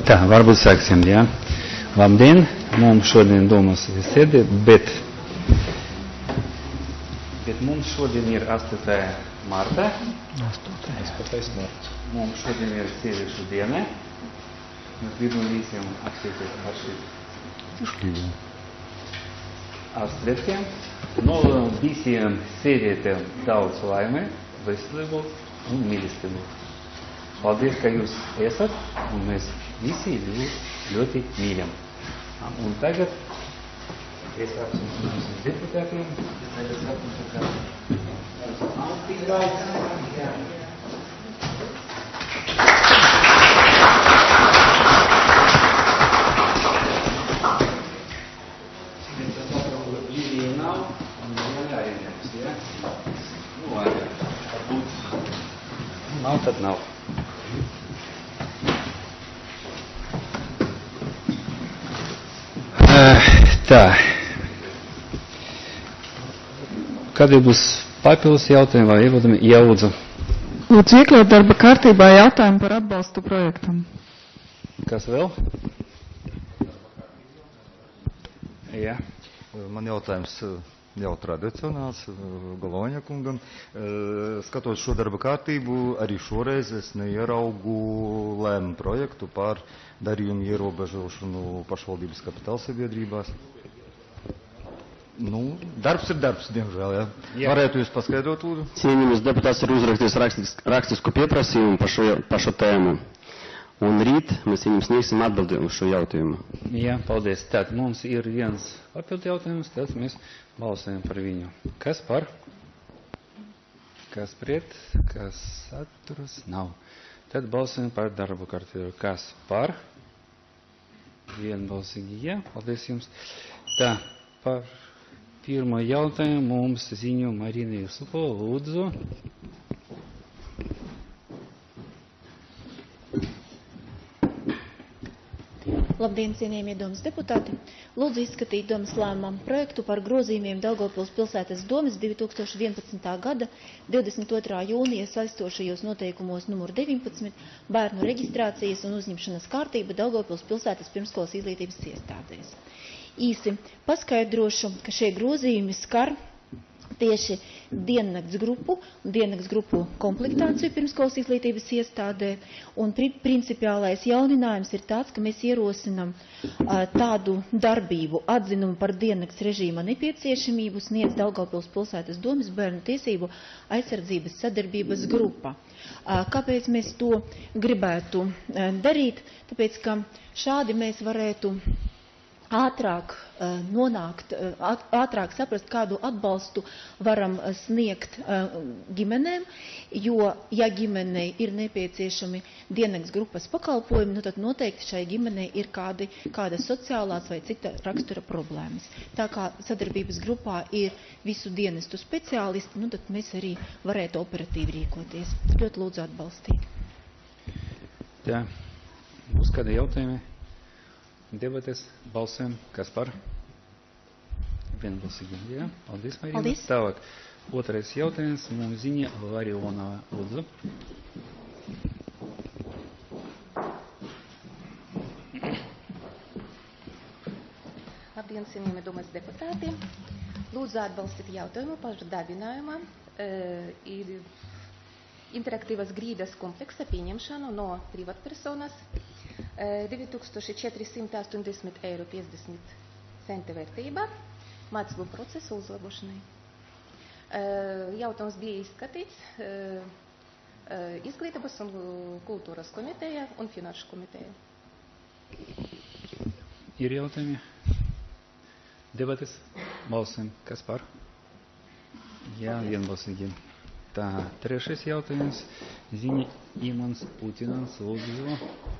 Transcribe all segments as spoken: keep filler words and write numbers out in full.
Tā, varbūt sāksim, jā. Labdien, mums šodien domas sēde, bet, bet mums šodien ir astotais marta. astotais marts. Mums šodien ir sieviešu diena. Mēs gribam visiem apsieties par šī ar svētkiem. Novēlam visiem sievietēm daudz laime, veselību un mīlestību. Paldies, ka jūs esat, un mēs visi jūs ļoti mīļam. Un tagad es apsveicu mūsu deputātiem. Tagad apsveicu, ka Līvija nav, un jāieņems, ja? Nu, labi, varbūt nav, tad nav. Tā. Kādi būs papildus jautājumi vai ievadami jālūdzu? Lūdzu iekļaut darba kārtībā jautājumu par atbalstu projektam. Kas vēl? Jā. Man jautājums jau tradicionāls Galoņa kungam. Skatot šo darba kārtību, arī šoreiz es neieraugu lēmu projektu par darījumu ierobežošanu pašvaldības kapitāla sabiedrībās. Nu, darbs ir darbs, diemžēl, jā. jā. Varētu jūs paskaidrot, lūdzu? Cienījamies deputāts ir uzrakstījis rakstisku, rakstisku pieprasījumu par šo, par šo tēmu. Un rīt mēs viņam sniegsim atbildi uz šo jautājumu. Jā, paldies. Tātad mums ir viens papildu jautājums, tad mēs balsojam par viņu. Kas par? Kas pret? Kas atturas? Nav. Tad balsojam par darbu kārtību. Kas par? Vienbalsīgi, jā. Paldies jums. Tā, par pirmo jautājumu mums ziņo Marina Jusupova. Lūdzu. Labdien, cienījamie domas deputāti! Lūdzu izskatīt domas lēmumu projektu par grozījumiem Daugavpils pilsētas domas divi tūkstoši vienpadsmitā gada divdesmit otrā jūnija saistošajos noteikumos numur deviņpadsmit bērnu reģistrācijas un uzņemšanas kārtība Daugavpils pilsētas pirmskolas izglītības iestādēs. Īsi paskaidrošu, ka šie grozījumi skar tieši diennakts grupu un diennakts grupu komplektāciju pirmskolas izglītības iestādē, un pri principiālais jauninājums ir tāds, ka mēs ierosinam uh, tādu darbību atzinumu par diennakts režīma nepieciešamību sniedz Daugavpils pilsētas domas bērnu tiesību aizsardzības sadarbības grupa. Uh, kāpēc mēs to gribētu uh, darīt? Tāpēc, ka šādi mēs varētu ātrāk uh, nonākt, uh, ātrāk saprast, kādu atbalstu varam uh, sniegt uh, ģimenēm, jo, ja ģimenei ir nepieciešami diennakts grupas pakalpojumi, nu tad noteikti šai ģimenei ir kādi, kādas sociālās vai cita rakstura problēmas. Tā kā sadarbības grupā ir visu dienestu speciālisti, nu tad mēs arī varētu operatīvi rīkoties. Ļoti lūdzu atbalstīt. Jā, būs kādi jautājumi? Debates, balsēm, kas par? Vienbalsīgi, jā. Paldies, Marina. Paldies. Tālāk, otrais jautājums, mums ziņa Larionā, lūdzu. Labdien, cienījamie domas deputāti. Lūdzu atbalstīt jautājumu par darbinājumu ir interaktīvas grīdas kompleksa pieņemšanu no privatpersonas divi tūkstoši četri simti astoņdesmit eiro piecdesmit centi vērtībā mācību procesu uzlabošanai. Jautājums bija izskatīts Izglītības un kultūras komiteja un finanšu komiteja. Ir jautājumi? Debates? Balsēm. Kas par? Jā, vienbalsīgi. Tā, trešais jautājums. Ziņa Imants Putinans, lūdzu.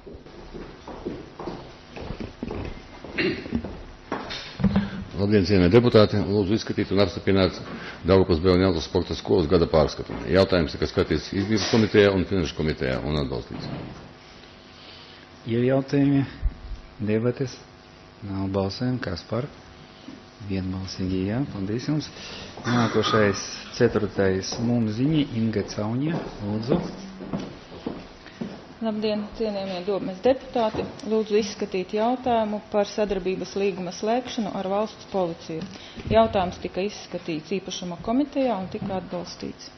Labdien, cienījamie deputāti! Lūdzu izskatīt un apstiprināt Daugavpils Bērnu jaunas sporta skolas gada pārskatu. Jautājums tika skatīts Izglītības komitejā un finanšu komitejā un atbalstīts. Ir jautājumi? Debates? Nav balsēm. Kas par? Vienbalsīgi, jā. Paldies jums. Nākošais ceturtais mums ziņa Inga Cauņa. Lūdzu. Labdien, cienījamie Domes deputāti. Lūdzu izskatīt jautājumu par sadarbības līguma slēgšanu ar valsts policiju. Jautājums tika izskatīts īpašuma komitejā un tika atbalstīts.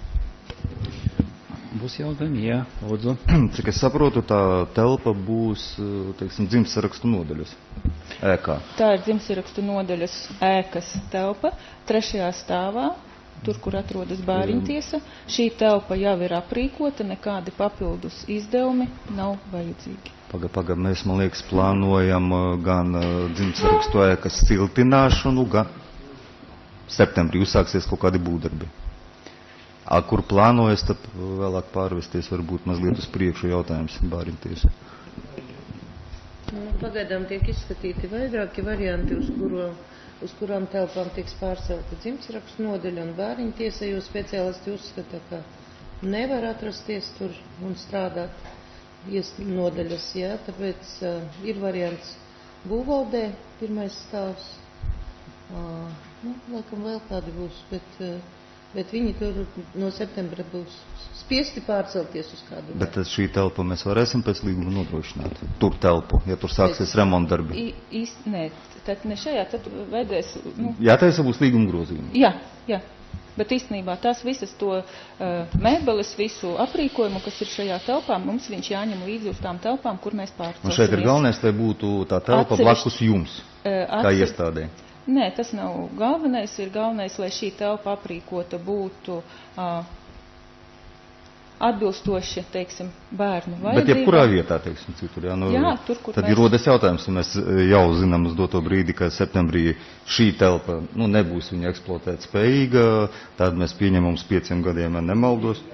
Būs jautājumi? Jā, lūdzu. Cik es saprotu, tā telpa būs, teiksim, dzimtsarakstu nodaļas ēkā. Tā ir dzimtsarakstu nodaļas ēkas telpa, trešajā stāvā. Tur, kur atrodas bāriņtiesa, šī telpa jau ir aprīkota, nekādi papildus izdevumi nav vajadzīgi. Paga, paga, mēs, man liekas, plānojam gan dzimtsarakstu ēkas siltināšanu, gan septembrī uzsāksies kaut kādi būvdarbi. A, kur plānojas, tad vēlāk pārvesties, varbūt mazliet uz priekšu jautājums bāriņtiesa. Nu, pagaidām tiek izskatīti vairāki varianti, uz kuro uz kurām telpām tiks pārcelta dzimtsarakstu nodaļa un bāriņtiesa, jo speciālisti uzskata, ka nevar atrasties tur un strādāt nodaļas, jā, tāpēc uh, ir variants būvvaldē, pirmais stāvs, uh, nu, laikam vēl kādi būs, bet, uh, bet viņi tur no septembra būs spiesti pārcelties uz kādu. Bet tad šī telpa mēs varēsim pēc līguma nodrošināt, tur telpu, ja tur sāksies remontdarbi? Īsti, nē, tad ne šajā, tad veidēs... Nu, jātaisa būs līguma grozījumi? Jā, jā. Bet īstenībā tās visas to uh, mēbeles, visu aprīkojumu, kas ir šajā telpā, mums viņš jāņem līdzi uz tām telpām, kur mēs pārcelsimies. Un šeit ir galvenais, lai būtu tā telpa blakus jums, uh, kā iestādē. Nē, tas nav galvenais, ir galvenais, lai šī telpa aprīkota būtu... Uh, atbilstoši, teiksim, bērnu vajadzībām. Bet jebkurā vietā, teiksim, citur, jā, nu, jā, tur, kur tad mēs... ir rodas jautājums, ja mēs jau zinām uz doto brīdi, ka septembrī šī telpa, nu, nebūs viņa eksploatēt spējīga, tad mēs pieņemam uz pieciem gadiem, ja nemaldos.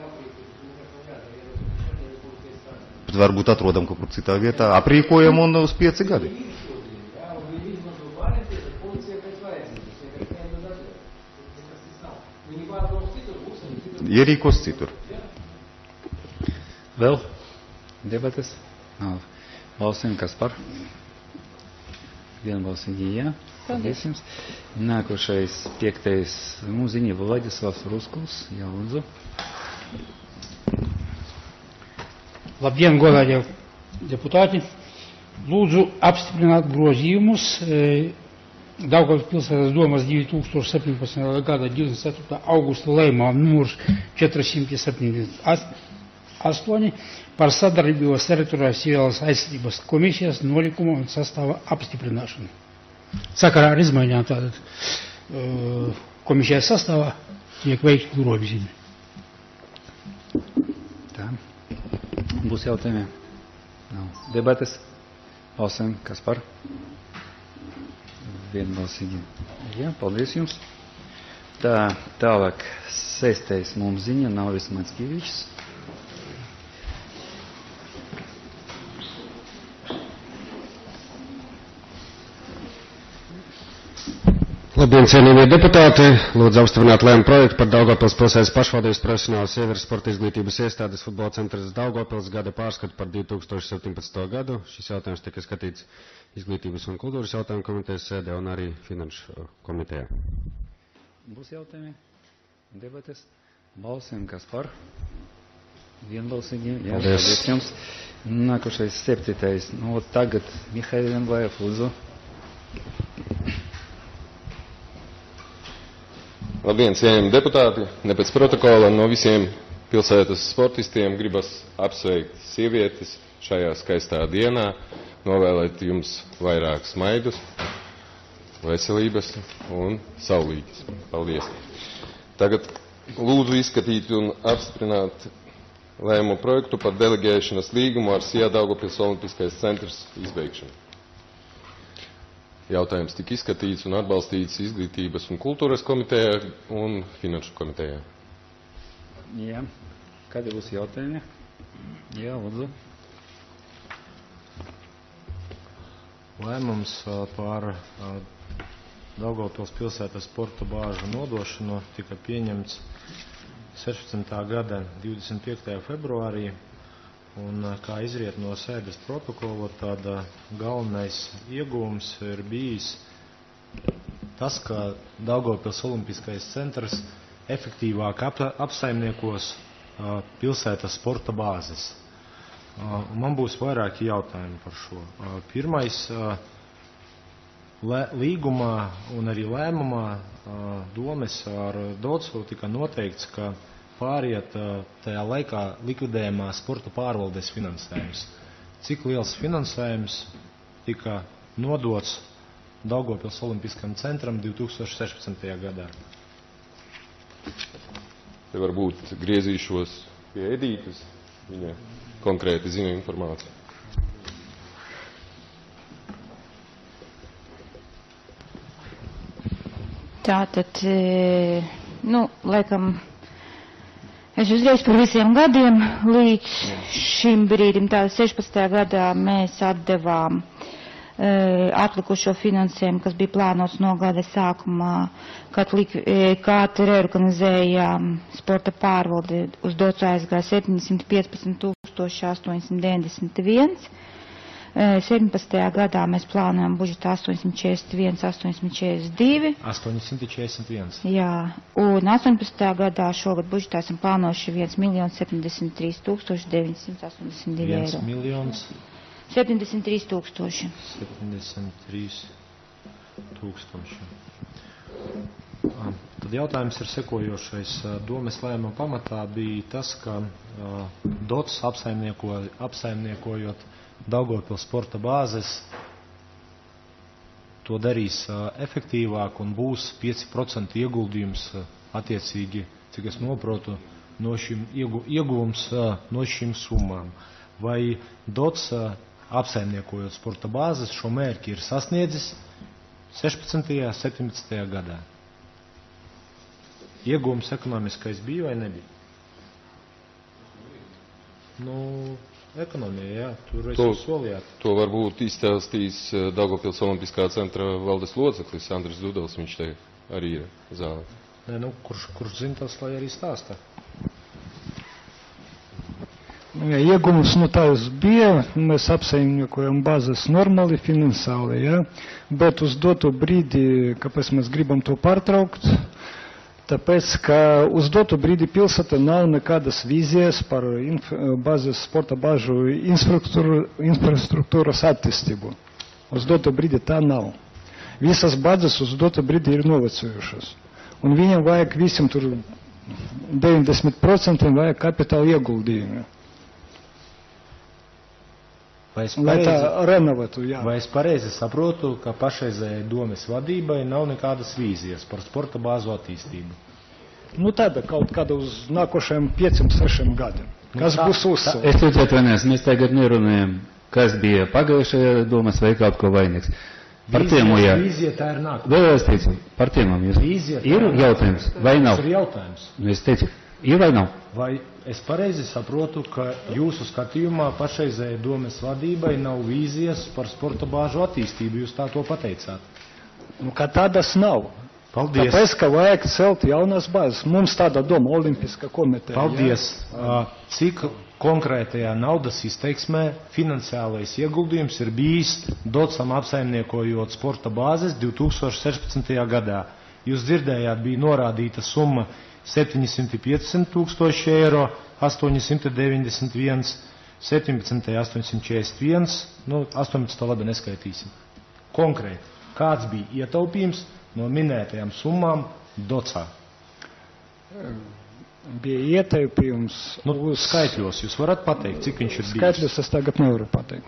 Bet varbūt atrodam kaut kur citā vietā, aprīkojam un uz pieci gadi. Ierīkos citur. Vēl debates? Nav. Balsojam, kas par? Viena balsiņa, jā. Paldies jums. Nākošais piektais mūziņa Vladislavs Ruskuls. Jā, lūdzu. Labdien, godātie deputāti. Lūdzu apstiprināt grozījumus Daugavas pilsētas domas divi tūkstoši septiņpadsmitā gada divdesmit ceturtā augusta lēmumā numurs četrsimt septiņdesmit astoņi par sadarbības teritorijas civilās aizsardzības komisijas nolikumu un sastāva apstiprināšanu. Sakarā ar izmaiņām tātad komisijas sastāvā tiek veikti grozījumi. Tā. Būs jautājumi? Nav. Debates? Balsojam, kas par? Vienbalsīgi. Jā, paldies jums. Tā, tālāk sestais mums ziņa Nauris Mackevičs. Labdien, cienījamie deputāti! Lūdzu apstiprināt lēmumu projektu par Daugavpils pilsētas pašvaldības profesionālas sievietes sporta izglītības iestādes futbola centrs Daugavpils gada pārskatu par divi tūkstoši septiņpadsmito gadu. Šis jautājums tika skatīts izglītības un kultūras jautājumu komitejas sēdē un arī finanšu komitejā. Būs jautājumi? Debates? Balsojam, kas par? Vienbalsīgi. Jā, paldies jums. Nākošais septītais. Nu, tagad Mihails Englajev, lūdzu. Labdien, cienījami deputāti! Ne pēc protokola no visiem pilsētas sportistiem gribas apsveikt sievietes šajā skaistā dienā, novēlēt jums vairāk smaidus, veselības un saulītes. Paldies! Tagad lūdzu izskatīt un apstiprināt lēmumu projektu par deleģēšanas līgumu ar S I A Daugavpils Olimpiskais centrs izbeigšanu. Jautājums tika izskatīts un atbalstīts izglītības un kultūras komitejā un finanšu komitejā. Jā. Kādi būs jautājumi? Jā, lūdzu. Lēmums par Daugavpils pilsētas sporta bāžu nodošanu tika pieņemts sešpadsmitā gada divdesmit piektajā februārī. Un, kā izriet no sēdes protokola, tad galvenais iegūms ir bijis tas, ka Daugavpils Olimpiskais centrs efektīvāk ap, apsaimniekos pilsētas sporta bāzes. Man būs vairāki jautājumi par šo. Pirmais, līgumā un arī lēmumā domes ar Docu tika noteikts, ka pāriet tajā laikā likvidējumā sporta pārvaldes finansējums. Cik liels finansējums tika nodots Daugavpils Olimpiskajam centram divi tūkstoši sešpadsmitajā gadā? Te varbūt griezīšos pie Edītes. Viņa konkrēti zina informāciju. Tātad, nu, laikam, es uzreiz par visiem gadiem līdz šim brīdim, tātad sešpadsmitajā gadā mēs atdevām atlikušo finansējumu, kas bija plānots no gada sākumā, kad, kad reorganizējām sporta pārvaldi uz Docu aizgāja septiņsimt piecpadsmit tūkstoši astoņsimt deviņdesmit viens. septiņpadsmitajā gadā mēs plānojam budžetu astoņsimt četrdesmit viens, astoņsimt četrdesmit divi. astoņsimt četrdesmit viens. Jā, un astoņpadsmitajā gadā šogad budžetā esam plānojuši viens miljons septiņdesmit trīs tūkstoši deviņsimt astoņdesmit divi eiro. viens miljons septiņdesmit trīs tūkstoši. septiņdesmit trīs tūkstoši. Tad jautājums ir sekojošais. Domes lēmuma pamatā bija tas, ka Dots apsaimnieko, apsaimniekojot Daugavpils sporta bāzes, to darīs efektīvāk un būs pieci procenti ieguldījums attiecīgi, cik es noprotu, no šim ieguvums no šīm summām. Vai Dots apsaimniekojot sporta bāzes šo mērķi ir sasniedzis sešpadsmitajā, septiņpadsmitajā gadā? Ieguvums ekonomiskais bija vai nebija? Nu, ekonomija, jā, tur es jūs solījāt. To varbūt izstāstīs Daugavpils Olimpiskā centra valdes loceklis Andris Dudals, viņš te arī ir zālē. Nē, nu, kurš, kurš zina tas, lai arī stāstā? Iegums, nu tā jūs bija, mēs apsaimniekojam bāzes normāli, finansiāli, ja? Bet uz dotu brīdi, kāpēc mēs gribam to pārtraukt, tāpēc, ka uz dotu brīdi pilsēta nav nekādas vīzijas par inf, bāzes sporta bāžu infrastruktūras attīstību. Uz dotu brīdi tā nav. Visas bāzes uz dotu brīdi ir novecojušas. Un viņam vajag visiem tur deviņdesmit procenti vajag kapitāla ieguldījumi. Vai es, Lai pareizi, tā renovētu, jā. vai es pareizi saprotu, ka pašreizējai domes vadībai nav nekādas vīzijas par sporta bāzu attīstību? Nu tāda kaut kāda uz nākošajiem pieciem, sešiem gadiem. Kas Nu, tā- būs uzsākt? Es ticu atvainojos, mēs tagad nerunājam, kas bija pagājušajā domas vai kaut ko vainīgs. Par Vīzija- tēmu, jā. Vīzija tā ir nākamā. Vēl es teicu, par tēmām jūs. Vīzija tā Ir ir jautājums, nākamā. vai nav? Tas ir jautājums. Nu, es teicu, ir vai nav? Vai es pareizi saprotu, ka jūsu skatījumā pašreizējai domes vadībai nav vīzijas par sporta bāžu attīstību? Jūs tā to pateicāt. Nu, kā tādas nav. Paldies. Tāpēc, ka vajag celt jaunas bāzes. Mums tāda doma, Olimpiska komiteja. Paldies. Uh, Cik konkrētajā naudas izteiksmē finansiālais ieguldījums ir bijis Docam apsaimniekojot sporta bāzes divi tūkstoši sešpadsmitajā gadā? Jūs dzirdējāt, bija norādīta summa septiņsimt piecdesmit tūkstoši eiro, astoņsimt deviņdesmit viens, septiņpadsmitajā astoņsimt četrdesmit viens, nu, astoņpadsmit labi neskaitīsim. Konkrēti, kāds bija ietaupījums no minētajām summām Docā? Bija ietaupījums. Nu, skaitļos jūs varat pateikt, cik viņš ir bijis? Skaitļus es tagad nevaru pateikt.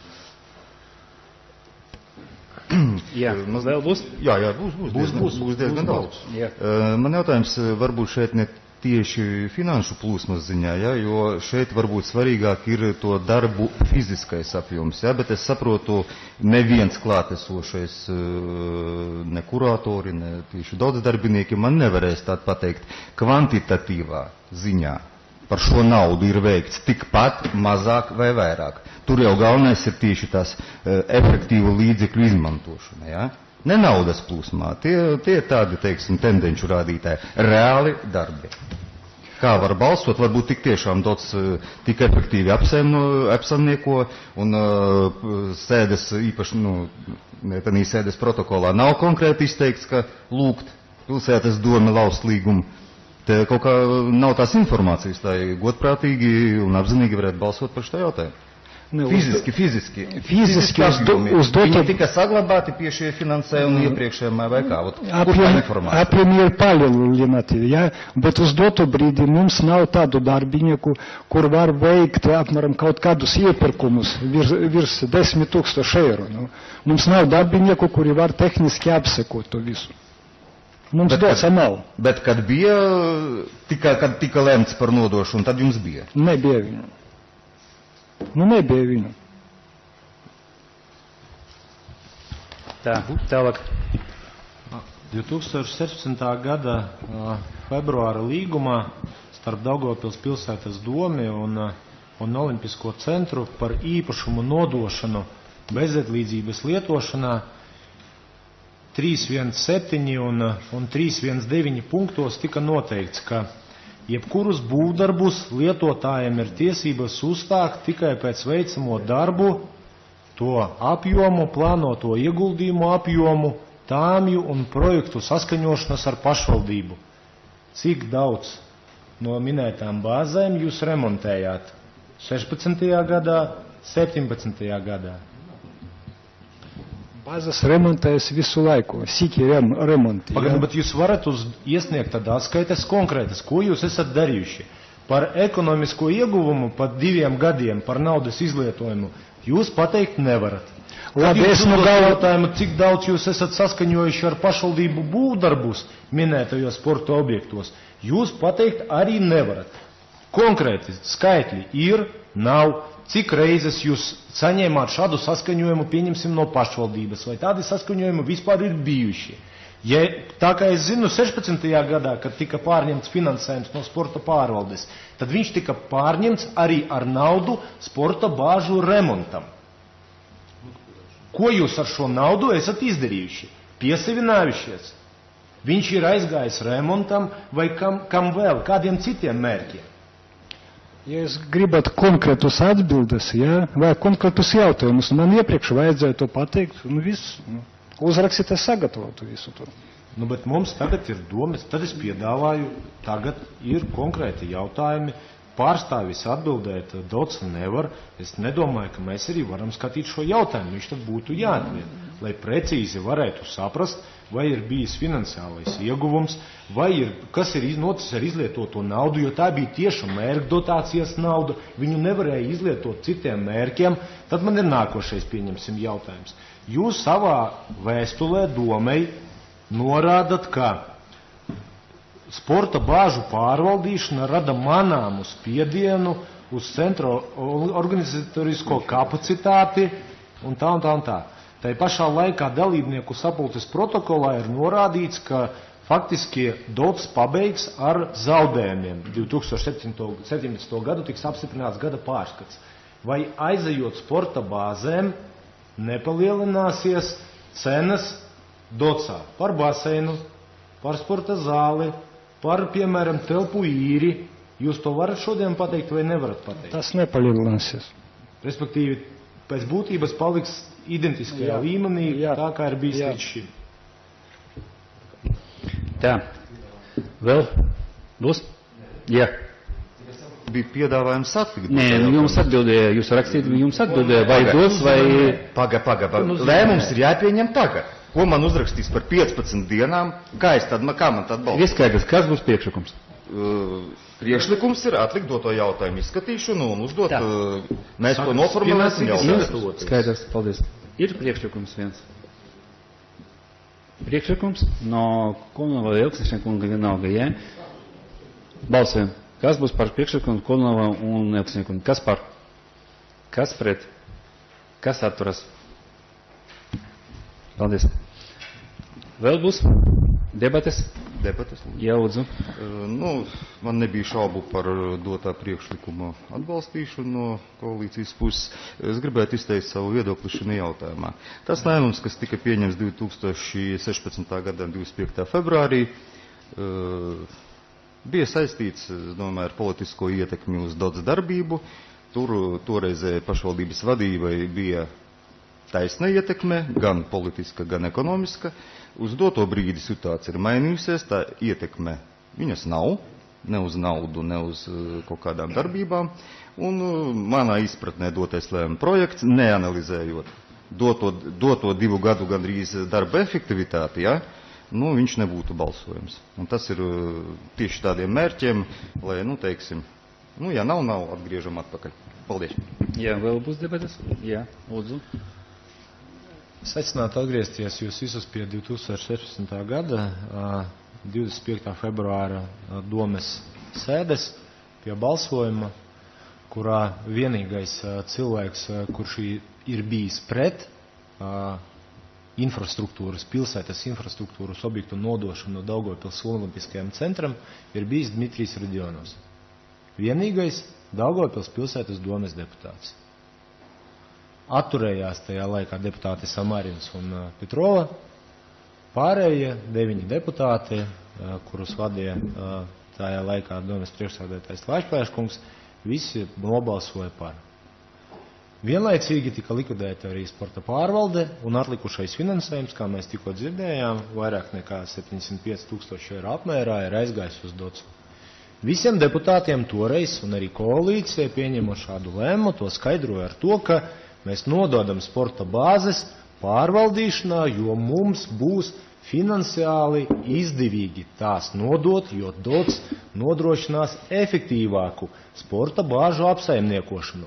Jā, mums vēl būs? Jā, jā, būs, būs, Būs, diezgan, būs, būs diezgan būs daudz. Jā. Uh, Man jautājums uh, varbūt šeit ne tieši finanšu plūsmas ziņā, ja, jo šeit varbūt svarīgāk ir to darbu fiziskais apjoms, ja, bet es saprotu, neviens klātesošais, uh, ne kurātori, ne tieši daudz darbinieki man nevarēs tā pateikt kvantitatīvā ziņā. Par šo naudu ir veikts tikpat, mazāk vai vairāk. Tur jau galvenais ir tieši tās uh, efektīvu līdzekļu izmantošana. Ja? Ne naudas plūsmā, tie, tie tādi, teiksim, tendenču rādītāji, reāli darbi. Kā var balsot, varbūt tik tiešām Dots uh, tik efektīvi apsaimno, apsaimnieko un uh, sēdes īpaši, nu, tādā sēdes protokolā nav konkrēti izteikts, ka lūgt pilsētas doma laust līgumu. Te kaut kā nav tās informācijas, lai godprātīgi un apzinīgi varētu balsot par šo jautājumu. Ne, Fiziski, fiziski. Fiziski uz do- apjomi. uz doto- Viņi tika saglabāti pie šie finansējumi iepriekšējiem vai kā? Ot, kur tā Apjom, informācija? apjomi ir palielināti, ja? Bet uz doto brīdi mums nav tādu darbinieku, kur var veikt apmēram kaut kādus iepirkumus virs, virs desmit tūkstoši eiro. Nu. Mums nav darbinieku, kuri var tehniski apsekot to visu. Mums Bet dots kad- nav. Bet kad bija, tika, kad tika lemts par nodošanu, tad jums bija? Nebija viņu. Nu, nebija viņu. Tā, tālāk. divi tūkstoši sešpadsmitā gada ā, februāra līgumā starp Daugavpils pilsētas domi un, ā, un Olimpisko centru par īpašumu nodošanu bezvietlīdzības lietošanā trīs viens septiņi un, ā, un trīs viens deviņi punktos tika noteikts, ka jebkurus būvdarbus lietotājiem ir tiesības uzstākt tikai pēc veicamo darbu, to apjomu, plānoto ieguldījumu apjomu, tāmju un projektu saskaņošanas ar pašvaldību. Cik daudz no minētām bāzēm jūs remontējāt? sešpadsmitajā gadā, septiņpadsmitajā gadā. Bāzes remontējas visu laiku, sīki rem, remonti. Pagaidām, bet jūs varat uz iesniegt tad atskaites konkrētas, ko jūs esat darījuši. Par ekonomisko ieguvumu pat diviem gadiem, par naudas izlietojumu, jūs pateikt nevarat. Labi, Kad es jūs no uzdot galva- jautājumu, cik daudz jūs esat saskaņojuši ar pašvaldību būvdarbus minētajos sporta objektos, jūs pateikt arī nevarat. Konkrēti skaitļi ir, nav, cik reizes jūs saņēmāt šādu saskaņojumu, pieņemsim, no pašvaldības, vai tādi saskaņojumi vispār ir bijuši. Ja, tā kā es zinu, sešpadsmitajā gadā, kad tika pārņemts finansējums no sporta pārvaldes, tad viņš tika pārņemts arī ar naudu sporta bāžu remontam. Ko jūs ar šo naudu esat izdarījuši? Piesavinājušies? Viņš ir aizgājis remontam vai kam, kam vēl, kādiem citiem mērķiem? Ja es gribētu konkrētus atbildes, ja, vai konkrētus jautājumus, man iepriekš vajadzēja to pateikt, un viss, nu, uzrakstīt, es sagatavotu visu to. Nu, bet mums tagad ir domas, tad es piedāvāju, tagad ir konkrēti jautājumi, pārstāvis atbildēt daudz nevar, es nedomāju, ka mēs arī varam skatīt šo jautājumu, viņš tad būtu jāatliek, lai precīzi varētu saprast, vai ir bijis finansiālais ieguvums, vai ir, kas ir noticis ar izlietoto naudu, jo tā bija tieša mērķa dotācijas nauda, viņu nevarēja izlietot citiem mērķiem, tad man ir nākošais, pieņemsim, jautājums. Jūs savā vēstulē domei norādat, ka sporta bāžu pārvaldīšana rada manāmu spiedienu uz centro organizatorisko kapacitāti un tā un tā un tā. Tā pašā laikā dalībnieku sapulces protokolā ir norādīts, ka faktiski dots pabeigs ar zaudējumiem. divi tūkstoši septiņpadsmito gadu tiks apstiprināts gada pārskats. Vai aizejot sporta bāzēm nepalielināsies cenas docā par baseinu, par sporta zāli, par, piemēram, telpu īri? Jūs to varat šodien pateikt vai nevarat pateikt? Tas nepalielināsies. Respektīvi, pēc būtības paliks identiskajā Jā. līmenī, Jā. tā kā ir bijis Jā. līdz šim. Tā. Vēl? Būs? Jā. Bija piedāvājums atlikt. Nē, nu jums atbildēja, jūs rakstīt, jums atbildēja, vai dos, vai... Paga, paga, paga. Lēmums ir jāpieņem tagad. Ko man uzrakstīs par piecpadsmit dienām? Kā es tad, kā man tad balsot? Ieskaidrs, kas būs priekšlikums? Uh, priekšlikums ir atlikt doto jautājumu izskatīšanu un uzdot, Tā. uh, mēs to noformulēsim jautājumu. Skaidrs, paldies. Ir priekšlikums viens. Priekšlikums no Konova Elksnišana kunga vienalga, jā? Balsojam. Kas būs par priekšlikumu Konova un Elksnišana kunga? Kas par? Kas pret? Kas atturas? Paldies. Vēl būs debates? Debates. Jaudzu. Uh, nu, man nebija šaubu par dotā priekšlikuma atbalstīšanu no koalīcijas puses. Es gribētu izteikt savu viedokli šajā jautājumā. Tas lēmums, kas tika pieņems divi tūkstoši sešpadsmitā gada divdesmit piektajā februārī, uh, bija saistīts, es domāju, ar politisko ietekmi uz daudz darbību. Tur toreizē pašvaldības vadībai bija taisna ietekme, gan politiska, gan ekonomiska. Uz doto brīdi situācija ir mainījusies, tā ietekme viņas nav. ne uz naudu, ne uz kaut kādām darbībām. Un manā izpratnē dotais lēmuma projekts, neanalizējot doto, doto divu gadu gandrīz darba efektivitāti, ja, nu, viņš nebūtu balsojums. Un tas ir tieši tādiem mērķiem, lai, nu, teiksim, nu, ja nav, nav, atgriežam atpakaļ. Paldies. Jā, vēl būs debatas? Jā, lūdzu. Secinātu atgriezties jūs visus pie divi tūkstoši sešpadsmitā gada divdesmit piektā februāra domes sēdes pie balsojuma, kurā vienīgais cilvēks, kurš ir bijis pret infrastruktūras, pilsētas infrastruktūras objektu nodošanu no Daugavpils Olimpiskajam centram, ir bijis Dmitrijs Radionovs. Vienīgais Daugavpils pilsētas domes deputāts. Atturējās tajā laikā deputāti Samarins un Petrova. Pārējie deviņi deputāti, kurus vadīja tajā laikā domes priekšsēdētājs Laišpēškungs, visi nobalsoja par. Vienlaicīgi tika likvidēta arī sporta pārvalde un atlikušais finansējums, kā mēs tikko dzirdējām, vairāk nekā septiņdesmit pieci tūkstoši eiro apmērā ir aizgājis uz Docu. Visiem deputātiem toreiz un arī koalīcija pieņemot šādu lēmumu, to skaidroja ar to, ka mēs nododam sporta bāzes pārvaldīšanā, jo mums būs finansiāli izdevīgi tās nodot, jo Dots nodrošinās efektīvāku sporta bāžu apsaimniekošanu,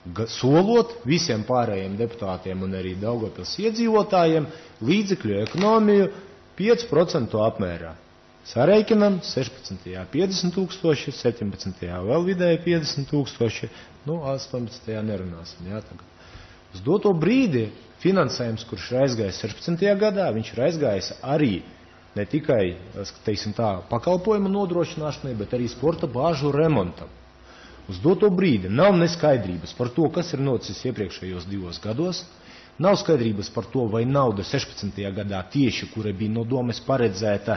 solot visiem pārējiem deputātiem un arī Daugavpils iedzīvotājiem līdzekļu ekonomiju pieci procenti apmērā. Sareikinam sešpadsmitajā piecdesmit tūkstoši, septiņpadsmitajā vēl vidēji piecdesmit tūkstoši, nu astoņpadsmitajā nerunāsim, jā, tagad. Uz doto brīdi finansējums, kurš ir aizgājis sešpadsmitajā gadā, viņš ir aizgājis arī ne tikai, teiksim tā, pakalpojumu nodrošināšanai, bet arī sporta bāžu remontam. Uz doto brīdi nav neskaidrības par to, kas ir noticis iepriekšējos divos gados, nav skaidrības par to, vai nauda sešpadsmitajā gadā tieši, kura bija no domes paredzēta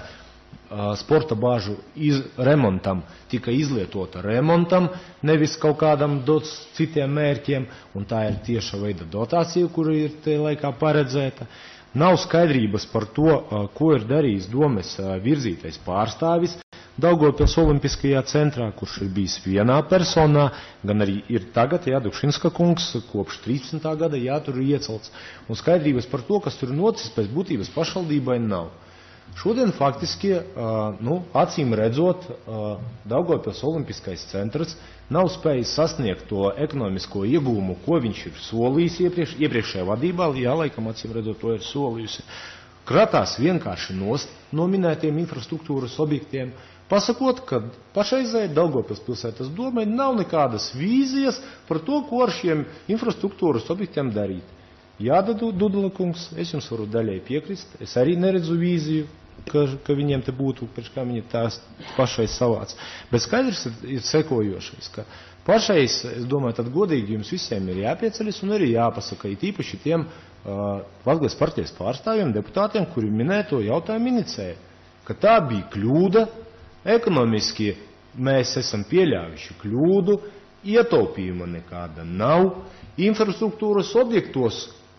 sporta bāžu iz, remontam, tika izlietota remontam, nevis kaut kādam dots citiem mērķiem, un tā ir tieša veida dotācija, kura ir te laikā paredzēta. Nav skaidrības par to, ko ir darījis domes virzītais pārstāvis Daugavpils Olimpiskajā centrā, kurš ir bijis vienā personā, gan arī ir tagad, jā, Dukšinska kungs, kopš trīspadsmitā gada, jā, tur ir iecelts. Un skaidrības par to, kas tur ir noticis, pēc būtības pašvaldībai nav. Šodien faktiski, nu, acīm redzot, Daugavpils Olimpiskais centrs nav spējis sasniegt to ekonomisko iegūmu, ko viņš ir solījis iepriekš, iepriekšējā vadībā, jā, laikam acīm redzot, to ir solījusi. Kratās vienkārši nost no minētiem infrastruktūras objektiem, pasakot, ka pašreizēji Daugavpils pilsētas domē nav nekādas vīzijas par to, ko ar šiem infrastruktūras objektiem darīt. Jā, Dudula kungs, es jums varu daļai piekrist, es arī neredzu vīziju, ka, ka viņiem te būtu, pēc kā viņi tās pašais savāc. Bet skaidrs ir, ir sekojošais, ka pašais, es domāju, tad godīgi jums visiem ir jāpieceļas un arī jāpasaka, it īpaši tiem uh, Latgales partijas pārstāvjiem, deputātiem, kuri minēto jautājumu inicēja, ka tā bija kļūda, ekonomiski mēs esam pieļāvuši kļūdu, ietaupījuma nekāda nav, infrastruktūras objektos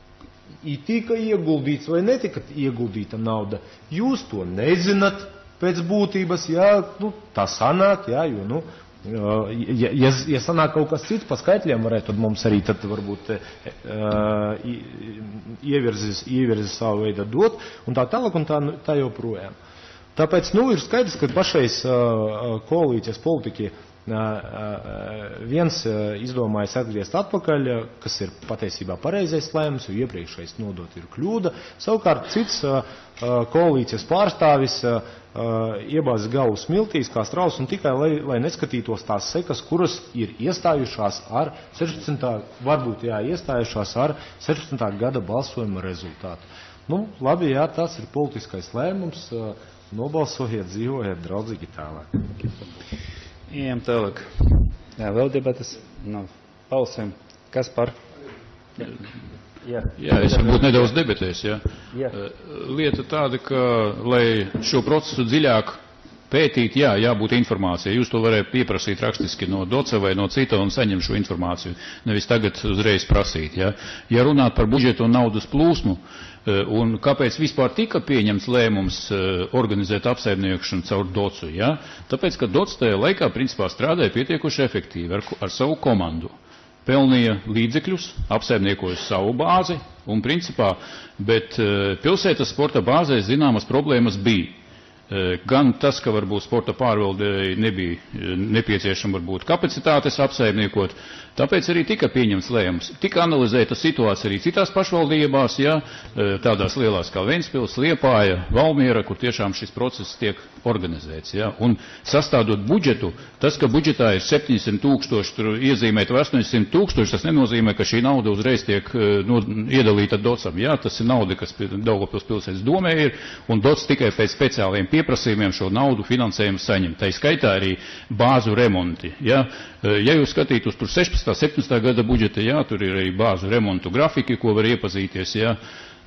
I tika ieguldīts vai netika ieguldīta nauda. Jūs to nezināt pēc būtības, jā, nu, tā sanāk, jā, jo, nu, ja, ja, ja sanāk kaut kas cits pa skaitļiem varētu, tad mums arī tad varbūt uh, ievirzis, ievirzis savu veidu dot, un tā tālāk un tā, tā joprojām. Tāpēc, nu, ir skaidrs, ka pašais uh, koalīcijas politiķi viens izdomājas atgriezt atpakaļ, kas ir patiesībā pareizais lēmums, jo iepriekšējais nodot ir kļūda. Savukārt cits koalīcijas pārstāvis iebāzis galvu smiltīs kā strauss un tikai, lai, lai neskatītos tās sekas, kuras ir iestājušās ar sešpadsmitā, varbūt jā, iestājušās ar sešpadsmitā gada balsojuma rezultātu. Nu, labi, jā, tas ir politiskais lēmums, nobalsojiet, dzīvojiet draudzīgi tālāk. Ejam tālāk. Jā, vēl debatas. No, balsēm. Kas par? Jā, jā es varbūt nedaudz debatēs. Jā. Jā. Lieta tāda, ka, lai šo procesu dziļāk pētīt, jā, jābūt informācijai. Jūs to varētu pieprasīt rakstiski no doca vai no cita un saņemt šo informāciju. Nevis tagad uzreiz prasīt. Jā. Ja runāt par budžetu un naudas plūsmu, un kāpēc vispār tika pieņemts lēmums organizēt apsaimniekšanu caur docu, jā? Tāpēc, ka dots tajā laikā principā strādāja pietiekuši efektīvi ar, ar savu komandu. Pelnīja līdzekļus, apsaimniekoja savu bāzi un principā, bet pilsētas sporta bāzē zināmas problēmas bija. Gan tas, ka varbūt sporta pārvaldei nebija nepieciešama varbūt kapacitātes apsaimniekot, tāpēc arī tika pieņemts lēmums. Tika analizēta situācija arī citās pašvaldībās, ja, tādās lielās kā Ventspils, Liepāja, Valmiera, kur tiešām šis process tiek organizēts. Ja. Un sastādot budžetu, tas, ka budžetā ir septiņsimt tūkstoši, tur iezīmēt vai astoņsimt tūkstoši, tas nenozīmē, ka šī nauda uzreiz tiek no, iedalīta docam. Ja. Tas ir nauda, kas Daugavpils pilsētas domē ir, un dots tikai pēc speciāliem pieprasījumiem šo naudu finansējumu saņem. Tā skaitā arī bāzu remonti. Ja, ja jūs skatītos tur sešpadsmitā, septiņpadsmitā gada budžeta, jā, tur ir arī bāzu remontu grafiki, ko var iepazīties, jā.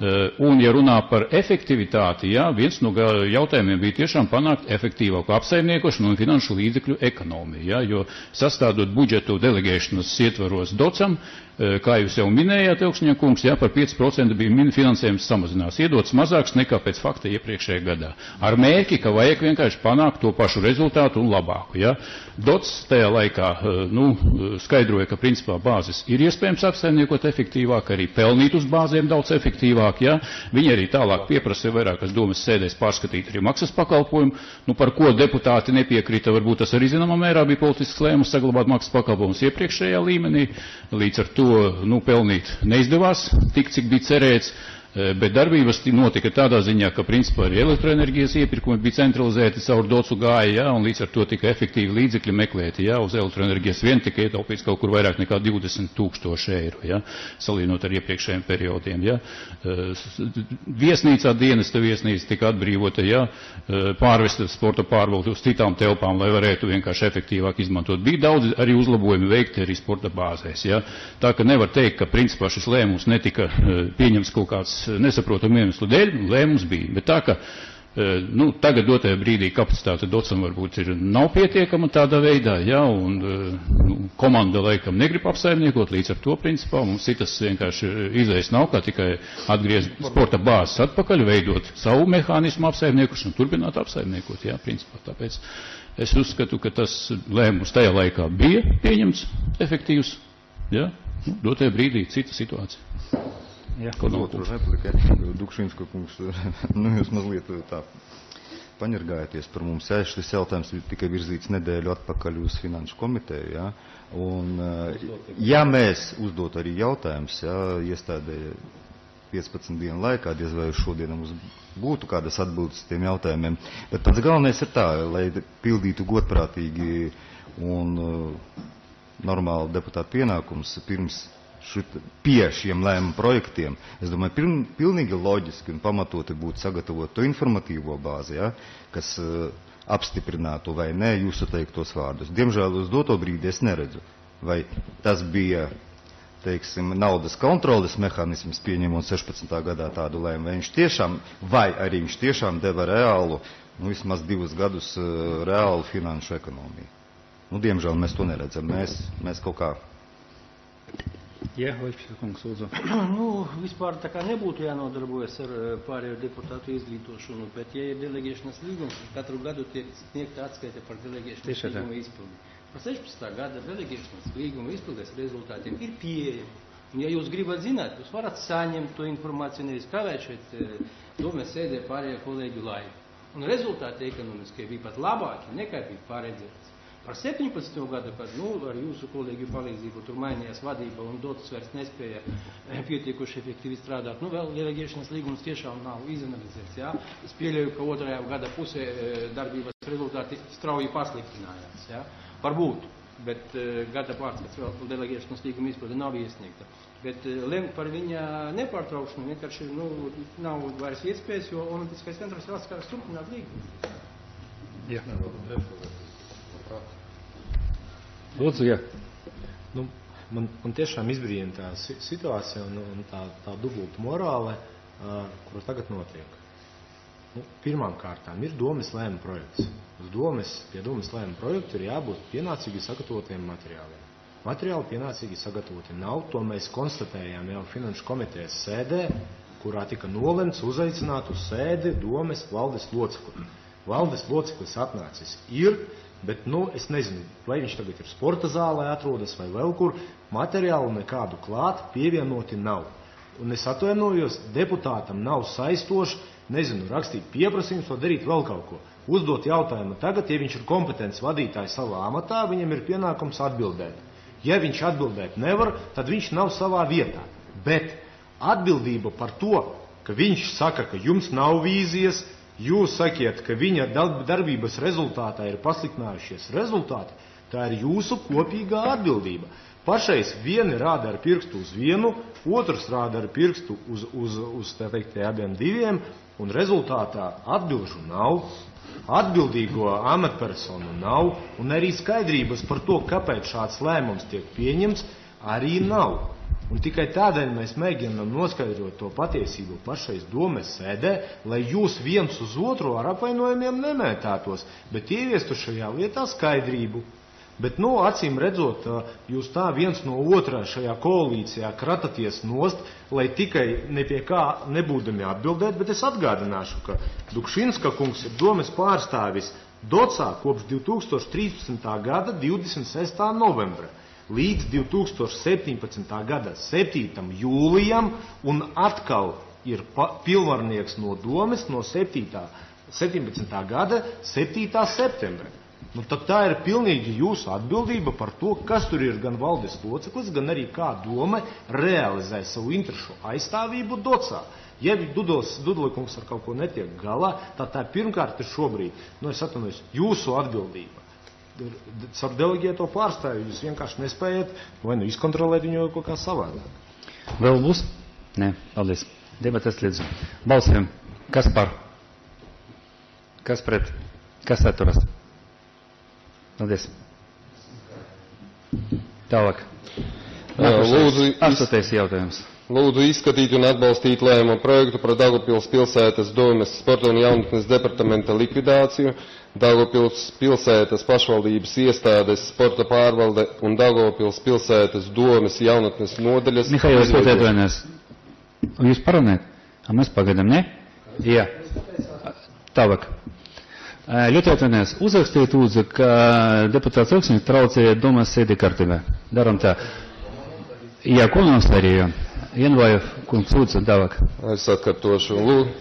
Un, ja runā par efektivitāti, jā, viens no jautājumiem bija tiešām panākt efektīvāku apsaimniekošanu un finanšu līdzekļu ekonomiju, jā, jo sastādot budžetu delegēšanas ietvaros docam, kā jūs jau minējāt, Elkšņa kungs, jā, par pieci procenti bija finansējums samazinās, iedots mazāks nekā pēc fakta iepriekšējā gadā. Ar mērķi, ka vajag vienkārši panākt to pašu rezultātu un labāku, jā. Dots tajā laikā, nu, skaidroja, ka principā bāzes ir iespējams apsaimniekot efektīvāk, arī pelnīt uz bāzēm daudz efektīvāk, jā. Viņi arī tālāk pieprasīja vairākas domas sēdēs pārskatīt arī maksas pakalpojumu, nu, par ko deputāti nepiekrita, varbūt tas arī zināmā mērā bija politisks lēmums saglabāt maksas pakalpojumus iepriekšējā līmenī, līdz ar to nu, pelnīt neizdevās tik, cik bija cerēts, bet darbības notika tādā ziņā, ka principā arī elektroenerģijas iepirkumi bija centralizēti caur docu gāja, ja, un līdz ar to tika efektīvi līdzekļi meklēti, ja, uz elektroenerģijas vien tika ietaupīts kaut kur vairāk nekā divdesmit tūkstoši eiro, ja, salīdzinot ar iepriekšējiem periodiem, ja. Viesnīcā dienesta viesnīca tika atbrīvota, ja, pārvesta sporta pārvalde uz citām telpām, lai varētu vienkārši efektīvāk izmantot. Bija daudz arī uzlabojumi veikti arī sporta bāzēs, ja. Tā ka nevar teikt, ka principā šis lēmums netika pieņems kaut kāds nesaprotamu iemeslu dēļ, lēmums bija. Bet tā, ka nu, tagad dotajā brīdī kapacitāte docam varbūt ir nav pietiekama tādā veidā, ja, un nu, komanda laikam negrib apsaimniekot, līdz ar to principā mums citas vienkārši izējas nav, kā tikai atgriezt sporta bāzes atpakaļ, veidot savu mehānismu apsaimniekošanu, turpināt apsaimniekot, jā, principā. Tāpēc es uzskatu, ka tas lēmums tajā laikā bija pieņemts efektīvs, ja, nu, dotajā brīdī cita situācija. Jā, uz otru repliku, Dukšinska kungs, nu jūs mazliet tā paņirgājaties par mums, jā, šis jautājums ir tikai virzīts nedēļu atpakaļ uz finanšu komiteju, jā, un ja mēs uzdot arī jautājums, jā, iestādēja piecpadsmit dienu laikā, diez vai šodien mums būtu kādas atbildes tiem jautājumiem, bet pats galvenais ir tā, lai pildītu godprātīgi un normāli deputātu pienākums pirms šit, pie šiem lēmumu projektiem, es domāju, piln, pilnīgi loģiski un pamatoti būtu sagatavot to informatīvo bāzi, ja, kas uh, apstiprinātu vai ne jūsu teiktos vārdus. Diemžēl uz doto brīdi es neredzu, vai tas bija, teiksim, naudas kontroles mehānisms pieņemot sešpadsmitā gadā tādu lēmumu, vai viņš tiešām, vai arī viņš tiešām deva reālu, nu vismaz divus gadus uh, reālu finanšu ekonomiju. Nu, diemžēl mēs to neredzam, mēs, mēs kaut kā. Jā, Vaļķis kungs, lūdzu. Nu, vispār tā kā nebūtu jānodarbojas ar pārējo deputātu izglītošanu, bet ja ir delegēšanas līgums, katru gadu tiek sniegta atskaita par delegēšanas līguma izpildi. Par sešpadsmitā gada delegēšanas līguma izpildes rezultātiem ir pieejami. Un ja jūs gribat zināt, jūs varat saņemt to informāciju, nevis kavēt šeit domes sēdē pārējo kolēģu laiku. Un rezultāti ekonomiskie bija pat labāki nekā bija paredzēts. Par septiņpadsmito gadu, kad nu, ar jūsu kolēģu palīdzību tur mainījās vadība un dots vairs nespēja pietiekuši efektīvi strādāt, nu vēl delegēšanas līgums tiešām nav izanalizēts. Ja? Es pieļauju, ka otrajā gada pusē darbības rezultāti strauji pasliktinājās. Ja? Varbūt, bet gada pārskats vēl delegēšanas līguma izpilde nav iesniegta. Bet lemt par viņa nepārtraukšanu vienkārši nu, nav vairs iespējas, jo Olimpiskais centrs ir atskars turpināt līgumu. Jā. Lūdzu, jā. Nu, man, man tiešām izbrīna tā situācija un, un tā, tā dubulta morāle, uh, kur tagad notiek. Nu, pirmām kārtām ir domes lēma projekts. Uz domes, pie domes lēma projektu ir jābūt pienācīgi sagatavotiem materiāliem. Materiāli pienācīgi sagatavoti nav, to mēs konstatējām jau Finanšu komitejas sēdē, kurā tika nolemts uzaicināt uz sēdi domes valdes locekli. Valdes loceklis atnācis ir, bet, nu, es nezinu, vai viņš tagad ir sporta zālē atrodas vai vēl kur, materiālu nekādu klāt pievienoti nav. Un es atvainojos, deputātam nav saistoši, nezinu, rakstīt pieprasījums vai darīt vēl kaut ko. Uzdot jautājumu tagad, ja viņš ir kompetents vadītājs savā amatā, viņam ir pienākums atbildēt. Ja viņš atbildēt nevar, tad viņš nav savā vietā. Bet atbildība par to, ka viņš saka, ka jums nav vīzijas, jūs sakiet, ka viņa darbības rezultātā ir pasliktinājušies rezultāti, tā ir jūsu kopīgā atbildība. Pašais vieni rāda ar pirkstu uz vienu, otrs rāda ar pirkstu uz, uz, uz tā teikt, abiem diviem, un rezultātā atbilžu nav, atbildīgo amatpersonu nav, un arī skaidrības par to, kāpēc šāds lēmums tiek pieņemts, arī nav. Un tikai tādēļ mēs mēģinām noskaidrot to patiesību pašais domes sēdē, lai jūs viens uz otru ar apvainojumiem nemētātos, bet ieviestu šajā lietā skaidrību. Bet, nu, acīm redzot, jūs tā viens no otrā šajā koalīcijā krataties nost, lai tikai ne pie kā nebūdami atbildēt, bet es atgādināšu, ka Dukšinska kungs ir domes pārstāvis Docā kopš divi tūkstoši trīspadsmitā gada divdesmit sestā novembra līdz divi tūkstoši septiņpadsmitā gada septītam jūlijam, un atkal ir pilnvarnieks no domes no septiņpadsmitā gada septītā septembra. Nu, tad tā ir pilnīgi jūsu atbildība par to, kas tur ir gan valdes loceklis, gan arī kā doma realizē savu interešu aizstāvību Docā. Ja Dudlikungs ar kaut ko netiek galā, tad tā pirmkārt ir šobrīd, nu es atvainojos, jūsu atbildība. Ar deleģēto pārstāvju jūs vienkārši nespējat vai nu izkontrolēt viņu kaut kā savādāk. Vēl būs? Nē, paldies. Debates līdz. Balsojam. Kas par? Kas pret? Kas atturas? Paldies. Tālāk. Lūdzu, astotais jautājums. Lūdzu izskatīt un atbalstīt lēmumu projektu par Daugavpils pilsētas domes sporta un jaunatnes departamenta likvidāciju, Daugavpils pilsētas pašvaldības iestādes sporta pārvalde un Daugavpils pilsētas domes jaunatnes nodaļas. Mihail, es pateicoties. Jūs parunājat? Mēs pagaidām, ne? Jā. Tālāk. Ļoti atvainojos. Uzrakstiet lūdzu, ka deputāts Ilksnis traucēja domas sēdi kārtībā. Daram tā. Jā, ko mums darīja? Ienvāja, kungs lūdzu, tālāk. Es atkārtošu. Lūdzu.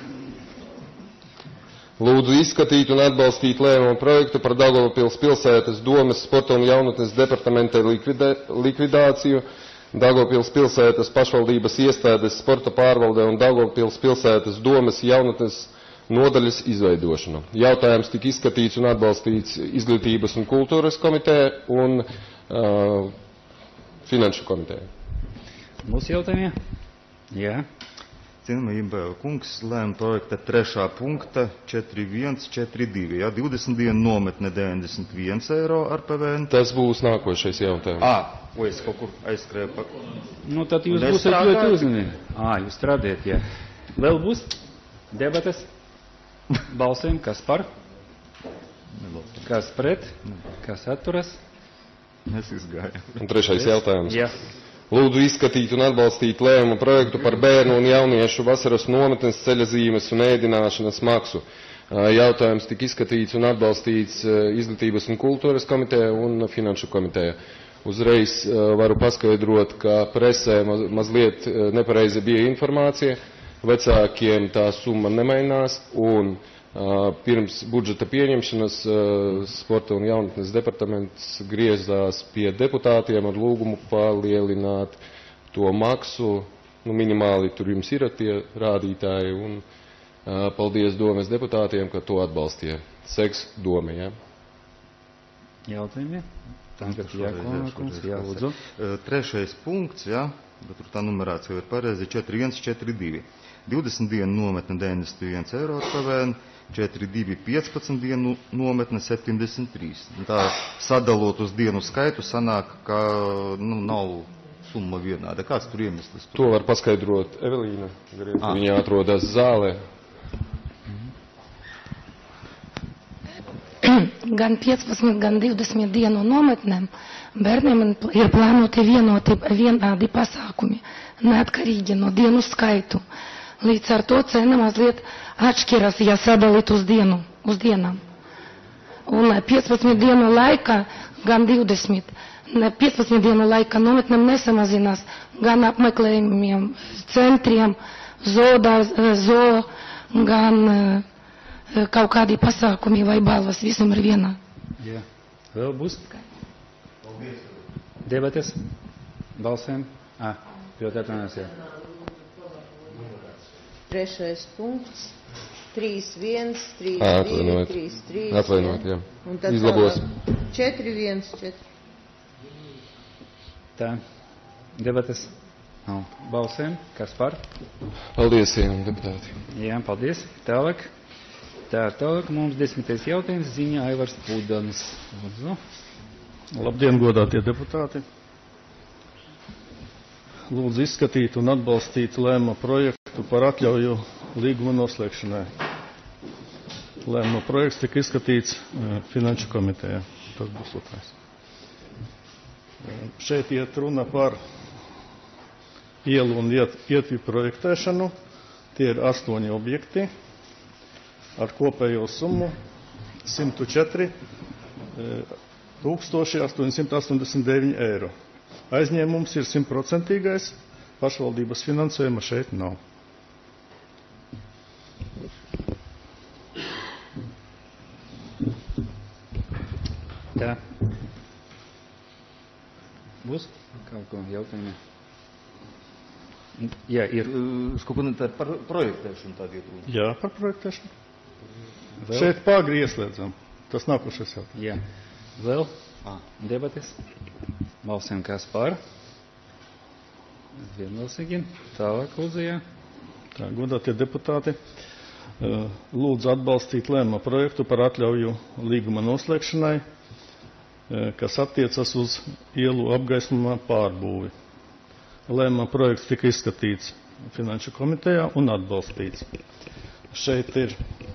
Lūdzu izskatīt un atbalstīt lēmumu projektu par Daugavpils pilsētas domes sporta un jaunatnes departamenta likvidē, likvidāciju, Daugavpils pilsētas pašvaldības iestādes sporta pārvalde un Daugavpils pilsētas domes jaunatnes nodaļas izveidošanu. Jautājums tika izskatīts un atbalstīts Izglītības un kultūras komiteja un uh, Finanšu komiteja. Mūsu jautājumie? Jā. Cienījamā kungs, lēma projekta trešā punkta četri viens četri divi. Jā, divdesmit dienu nometne deviņdesmit viens eiro ar P V N. Tas būs nākošais jautājums. Ā, o es kaut kur aizskrēju pa... Nu, tad jūs būsiet ļoti uzmanīgi. Ā, jūs strādājat, jā. Vēl būs debates? Balsojam, kas par? Kas pret? Kas atturas? Mēs izgājām. Un trešais jautājums. Jā. Lūdzu izskatīt un atbalstīt lēmumu projektu par bērnu un jauniešu vasaras nometnes ceļazīmes un ēdināšanas maksu. Jautājums tika izskatīts un atbalstīts Izglītības un kultūras komiteja un Finanšu komiteja. Uzreiz varu paskaidrot, ka presē mazliet nepareizi bija informācija. Vecākiem tā summa nemainās, un uh, pirms budžeta pieņemšanas uh, sporta un jaunatnes departaments griezās pie deputātiem ar lūgumu palielināt to maksu. Nu, minimāli tur jums ir tie rādītāji, un uh, paldies domes deputātiem, ka to atbalstīja. Seks dome, jā. Jautājumi? Tagad jākonakums, jā, lūdzu. Trešais punkts, jā, bet tur tā numerācija ir pareizi, četri viens četri divi. divdesmit dienu nometne deviņdesmit viens eiro ar P V N, četri divi piecpadsmit dienu nometne septiņdesmit trīs. Tā sadalot uz dienu skaitu sanāk, ka nu, nav summa vienāda. Kāds tur iemesls? To var paskaidrot Evelīna. Viņa atrodas zālē. gan piecpadsmit, gan divdesmit dienu nometnēm bērniem ir plānoti vienoti, vienādi pasākumi, neatkarīgi no dienu skaitu. Līdz ar to cena mazliet atšķiras, ja sadalīt uz dienu, uz dienām. Un piecpadsmit dienu laikā, gan divdesmit, piecpadsmit dienu laikā nometnēm nesamazinās, gan apmeklējumiem centriem, zoo, gan kaut kādi pasākumi vai balvas, visam ir vienā. Jā. Vēl būs? Debates? Balsēm? Ā, ļoti atvainojos, jā. Trešais punkts. trīs viens, trīs divi, trīs trīs. Atvainojiet, jā. Un tad izlabos. četri viens, četri. Tā. Debates? Nav. Balsēm? Kas par? Paldies, cienījamie deputāti. Jā, paldies. Tālāk. Tā, tālāk mums desmitais jautājums, Ziņa Aivars Pūdanis. Lūdzu. Labdien, godātie deputāti. Lūdzu izskatīt un atbalstīt lēmuma projektu par atļauju līguma noslēgšanai. Lēmuma projekts tika izskatīts Finanšu komitejā. Tas būs otrais. Šeit iet runa par ielu un ietvi projektēšanu. Tie ir astoņi objekti ar kopējo summu simt četri tūkstoši astoņsimt astoņdesmit deviņi eiro. Aizņēmums ir simtprocentīgais, pašvaldības finansējuma šeit nav. Tā. Būs kaut ko jautājumi? Jā, ir. Skopunēt par projektēšanu tādu iet. Jā, par projektēšanu. Vēl? Šeit pāgri ieslēdzam. Tas nākošais jautājums. Jā. Vēl? À, debates? Balsēm kas par? Vienbalsīgi. Tālāk lūdzu, jā. Tā, godātie deputāti, lūdzu atbalstīt lēmuma projektu par atļauju līguma noslēgšanai, kas attiecas uz ielu apgaismojuma pārbūvi. Lēmuma projekts tika izskatīts Finanšu komitejā un atbalstīts. Šeit ir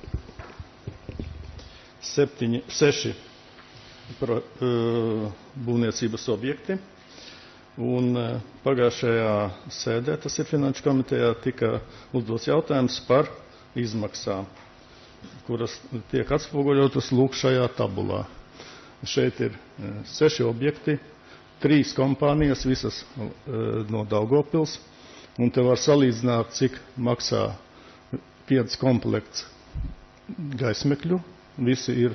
septiņi, seši pro, būvniecības objekti, un pagājušajā sēdē, tas ir Finanšu komitejā, tika uzdots jautājums par izmaksām, kuras tiek atspoguļotas lūk šajā tabulā. Šeit ir seši objekti, trīs kompānijas, visas no Daugavpils, un te var salīdzināt, cik maksā piec komplekts gaismekļu. Visi ir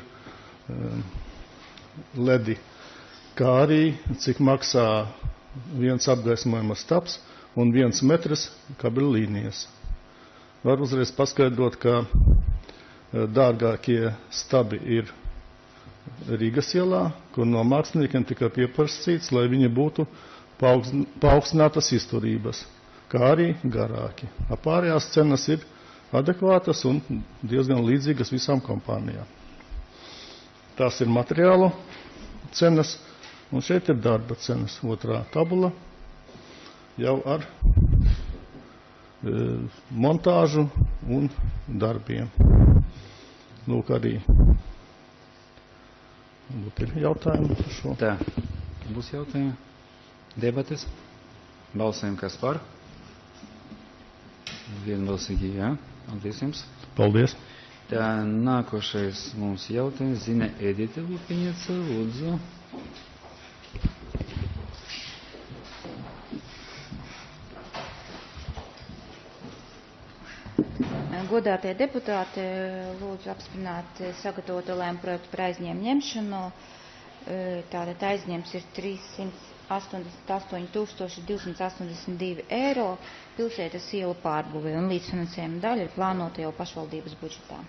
ledi kārī, cik maksā viens apgaismojuma stabs un viens metrs kabeļu līnijas. Var uzreiz paskaidrot, ka dārgākie stabi ir Rīgas ielā, kur no māksliniekiem tika pieprasīts, lai viņi būtu paaugstinātas izturības, kā arī garāki. Pārējās cenas ir adekvātas un diezgan līdzīgas visām kompānijām. Tās ir materiālu cenas, un šeit ir darba cenas. Otrā tabula jau ar e, montāžu un darbiem. Lūk, arī būtu ir jautājumi par šo. Tā, būs jautājumi? Debates? Balsēm kas par? Vienbalsīgi, jā. Paldies jums. Paldies. Tā, nākošais mums jautājums. Zina Edita Lupiņica, lūdzu. Godātie deputāti, lūdzu apstiprināt sagatavoto lēmumu projektu par aizņēmumu ņemšanu. Tātad aizņēmums ir trīssimt astoņdesmit astoņi tūkstoši divsimt astoņdesmit divi eiro pilsētas ielu pārbūvē, un līdzfinansējuma daļa ir plānota jau pašvaldības budžetā.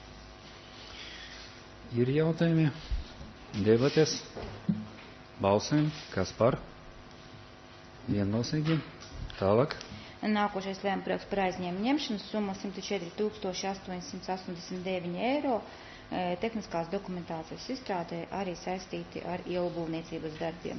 Ir jautājumi? Debates? Balsēm? Kas par? Vienbalsīgi. Tālāk. Nākošais lēmuma projekts par aizņēmumu ņemšanu, summa simt četri tūkstoši astoņsimt astoņdesmit deviņi eiro. Tehniskās dokumentācijas izstrādē arī saistīti ar ielu būvniecības darbiem.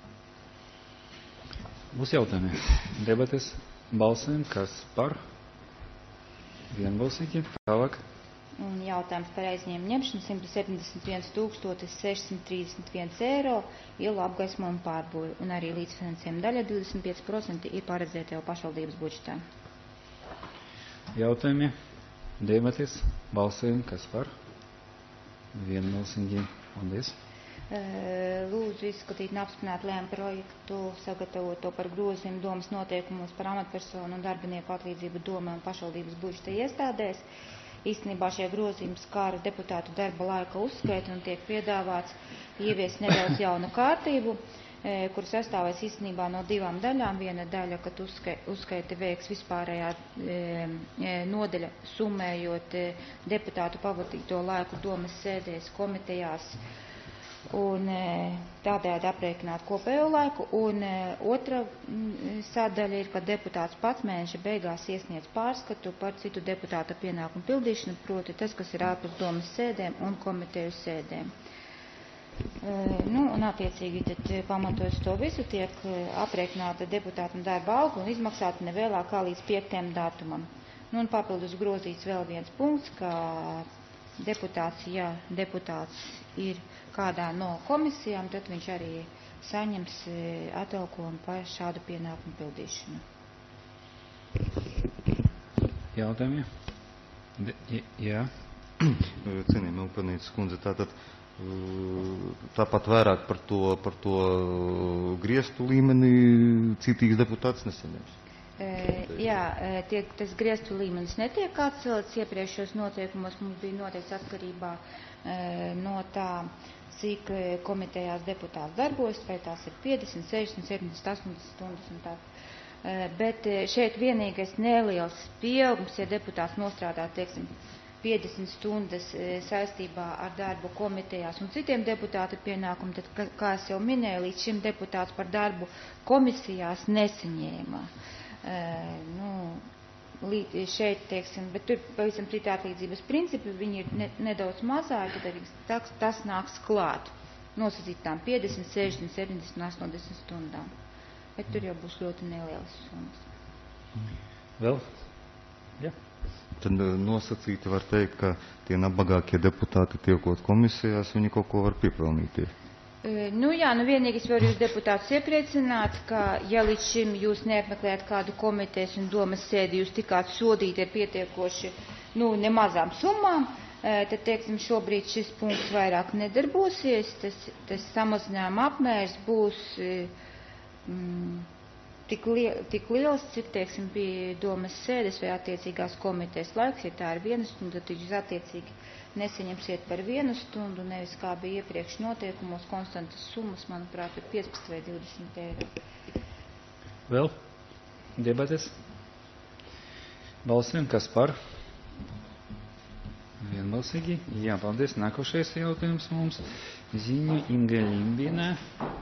Būs jautājumi. Debates? Balsēm? Kas par? Vienbalsīgi. Tālāk. Un jautājums par aizņēmumu ņemšanu simt septiņdesmit viens tūkstotis sešsimt trīsdesmit viens eiro ielu apgaismojumu pārbūvi. Un arī līdzfinansējuma daļa divdesmit pieci procenti ir paredzēta jau pašvaldības budžetā. Jautājumi? Debates? Balsojumi? Kas par? Vienbalsīgi. Paldies. Lūdzu izskatīt un apstiprināt lēmumu projektu sagatavoto par grozījumu domas noteikumos par amatpersonu un darbinieku atlīdzību doma un pašvaldības budžeta iestādēs. Īstenībā šie grozījumi skāra deputātu darba laika uzskaitu un tiek piedāvāts ieviest nedaudz jaunu kārtību, kur sastāvēs īstenībā no divām daļām. Viena daļa, kad uzskaiti veiks vispārējā nodaļa, summējot deputātu pavadīto laiku domas sēdēs, komitejās un tādējādi aprēķināt kopējo laiku. Un otra sadaļa ir, ka deputāts pats mēneša beigās iesniedz pārskatu par citu deputāta pienākumu pildīšanu, proti tas, kas ir ārpus domas sēdēm un komiteju sēdēm. Nu, un attiecīgi tad pamatojot to visu, tiek aprēķināta deputātam darba alga un izmaksāta nevēlāk kā līdz piektajam datumam. Nu, un papildus grozīts vēl viens punkts, ka deputāts, ja deputāts ir kādā no komisijām, tad viņš arī saņems atalgojumu par šādu pienākumu pildīšanu. Jautājumi? De, jā. Cienījamā Upanītes kundze, tātad tāpat vairāk par to, par to griestu līmeni citīgs deputāts nesaņems. Jā, tiek, tas griestu līmenis netiek atcelts. Iepriekšējos noteikumos mums bija noteikts atkarībā no tā, cik komitejās deputāts darbojas, vai tās ir piecdesmit, sešdesmit, septiņdesmit, astoņdesmit stundas un tā. Bet šeit vienīgais neliels pieaugums, ja deputāts nostrādā, teiksim, piecdesmit stundas saistībā ar darbu komitejās un citiem deputātu pienākumu, tad, kā es jau minēju, līdz šim deputāts par darbu komisijās nesaņēma. Nu, šeit, teiksim, bet tur pavisam citi atlīdzības principi, viņi ir ne, nedaudz mazāki, tad tas, tas nāks klāt, nosacītām piecdesmit, sešdesmit, septiņdesmit, astoņdesmit stundām. Bet tur jau būs ļoti nelielas summas. Vēl? Jā. Tad nosacīti var teikt, ka tie nabagākie deputāti tiekot komisijās, viņi kaut ko var piepelnīties. Nu jā, nu vienīgi es varu jūs deputātus iepriecināt, ka ja līdz šim jūs neapmeklējat kādu komitejas un domas sēdi, jūs tikāt sodīti ar pietiekoši, nu, nemazām summām, tad, teiksim, šobrīd šis punkts vairāk nedarbosies, tas, tas samazinājuma apmērs būs mm, tik, liel, tik liels, cik, teiksim, bija domas sēdes vai attiecīgās komitejas laiks, ja tā ir viena stunda, tad jūs attiecīgi nesaņemsiet par vienu stundu, nevis kā bija iepriekš noteikumos, konstantas summas, manuprāt, ir piecpadsmit vai divdesmit eiro. Vēl? Debates? Balsojam, kas par? Vienbalsīgi. Jā, paldies. Nākošais jautājums mums. Ziņu Inga Limbina.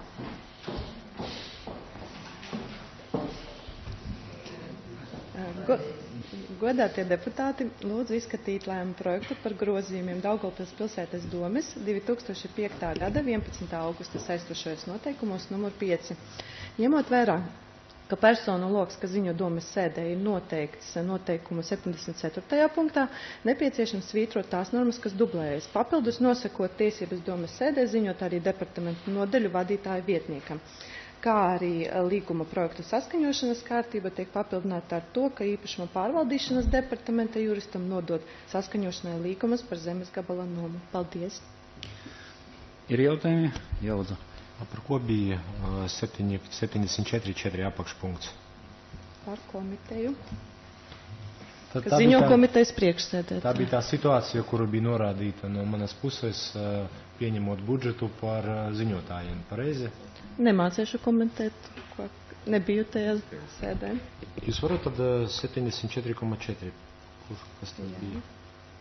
Go Godātie deputāti, lūdzu izskatīt lēmumu projektu par grozījumiem Daugavpils pilsētas domes divi tūkstoši piekta gada vienpadsmitā augusta saistošajos noteikumos numur pieci. Ņemot vērā, ka personu loks, kas ziņo domes sēdē, ir noteikts noteikumu septiņdesmit ceturtajā punktā, nepieciešams svītrot tās normas, kas dublējas. Papildus nosakot tiesības domes sēdē ziņot arī departamentu nodeļu vadītāju vietniekam. Kā arī līguma projektu saskaņošanas kārtība tiek papildināta ar to, ka īpašuma pārvaldīšanas departamenta juristam nodot saskaņošanai līgumus par zemes gabala nomu. Paldies! Ir jautājumi? Jaudzu. Par ko bija septiņdesmit četri četri apakšpunkts? Par komiteju. Tad Kas ziņo tā, komitejas priekšsēdētāju. Tā bija tā situācija, kura bija norādīta no manas puses, pieņemot budžetu par ziņotājiem. Pareizi? Nemācīšu komentēt, ko nebiju tajā sēdē. Jūs varat tad septiņdesmit četri četri. Kur, kas tas Jā. bija?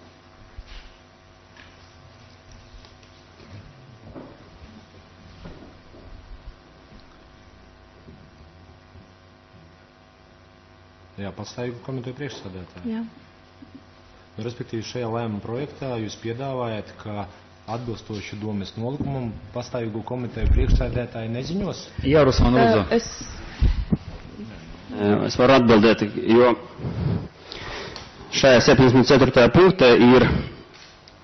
Jā, pastāvīgu komiteju priekšsādētāju. Jā. Nu, respektīvi, šajā lēmuma projektā jūs piedāvājat, ka atbilstoši domes nolikumam pastāvīgo komiteju priekšsēdētāji neziņos? Jā, Ruslan, lūdzu. Uh, es... es varu atbildēt, jo šajā septiņdesmit ceturtajā punktā ir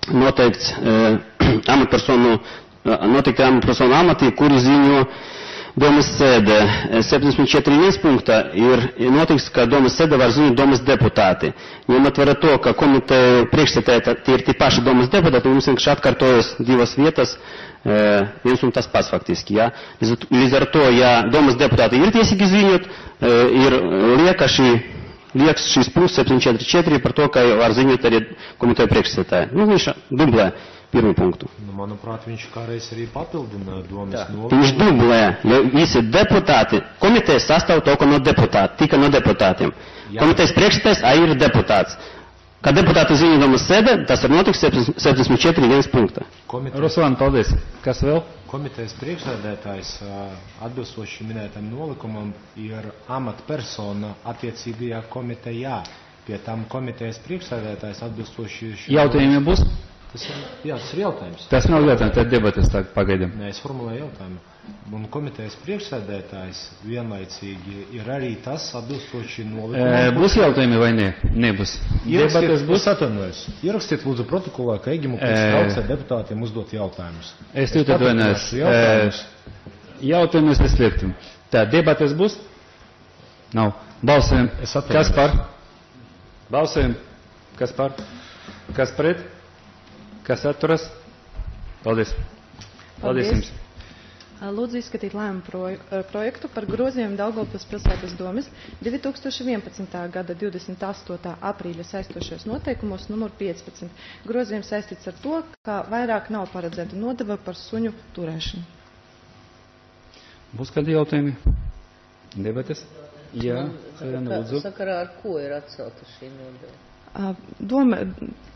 noteikts uh, amatpersonu, uh, noteikti amatpersonu amati, kuri ziņo domas sēdē. septiņdesmit četri viens punktā ir notiks, ka domas sēdē var ziņot domas deputāti. Ņemot vērā to, ka komiteja priekšsēdētāji tie ir tie paši domas deputāti, mums vienkārši atkārtojas divas vietas, viens un tas pats faktiski. Ja? Līdz ar to, ja domas deputāti ir tiesīgi ziņot, ir lieka šī, lieks šīs punkts septiņdesmit četri četri par to, ka var ziņot arī komiteja priekšsēdētāji. Nu, viņš dublē pirmo punktu. Nu, manuprāt, viņš kādreiz arī papildina domas nolikumu. Viņš dublē, jo visi deputāti, komitejas sastāv toko no deputāti, tika no deputātiem. Jā. Komitejas priekšsēdētājs arī ir deputāts. Kad deputāti ziņo domas sēdē, tas ir notiks septiņdesmit četri viens punktā. Ruslan, paldies. Kas vēl? Komitejas priekšsēdētājs atbilstoši minētam nolikumam ir amatpersona attiecīgajā komitejā. Pie tam komitejas priekšsēdētājs atbilstoši... Jautājumi būs? Tas ir, jā, tas ir jautājums. Tas nav jautājums, tad debates tā pagaidām. Nē, es formulēju jautājumu. Un komitejas priekšsēdētājs vienlaicīgi ir arī tas atbilstoši nolikumam. E, būs jautājumi vai ne? Nebūs. Debates būs atvainojis. Ierakstiet lūdzu protokolā, ka Egimu pēc e... traucē deputātiem uzdot jautājumus. Es jūtu atvainojos. E, jautājumus es liektu. Tā, debates būs? Nav. Balsojam. Kas par? Balsojam. Kas par? Kas pret? Kas atturas? Paldies. Paldies jums. Lūdzu izskatīt lēmumu proju, projektu par grozījumu Daugavpils pilsētas domes divi tūkstoši vienpadsmitā gada divdesmit astotā aprīļa saistošajos noteikumos numur piecpadsmit. Grozījums saistīts ar to, ka vairāk nav paredzēta nodeva par suņu turēšanu. Būs kādi jautājumi? Debates? Jā, lūdzu. Sakarā ar ko ir atcelta šī nodeva? Doma...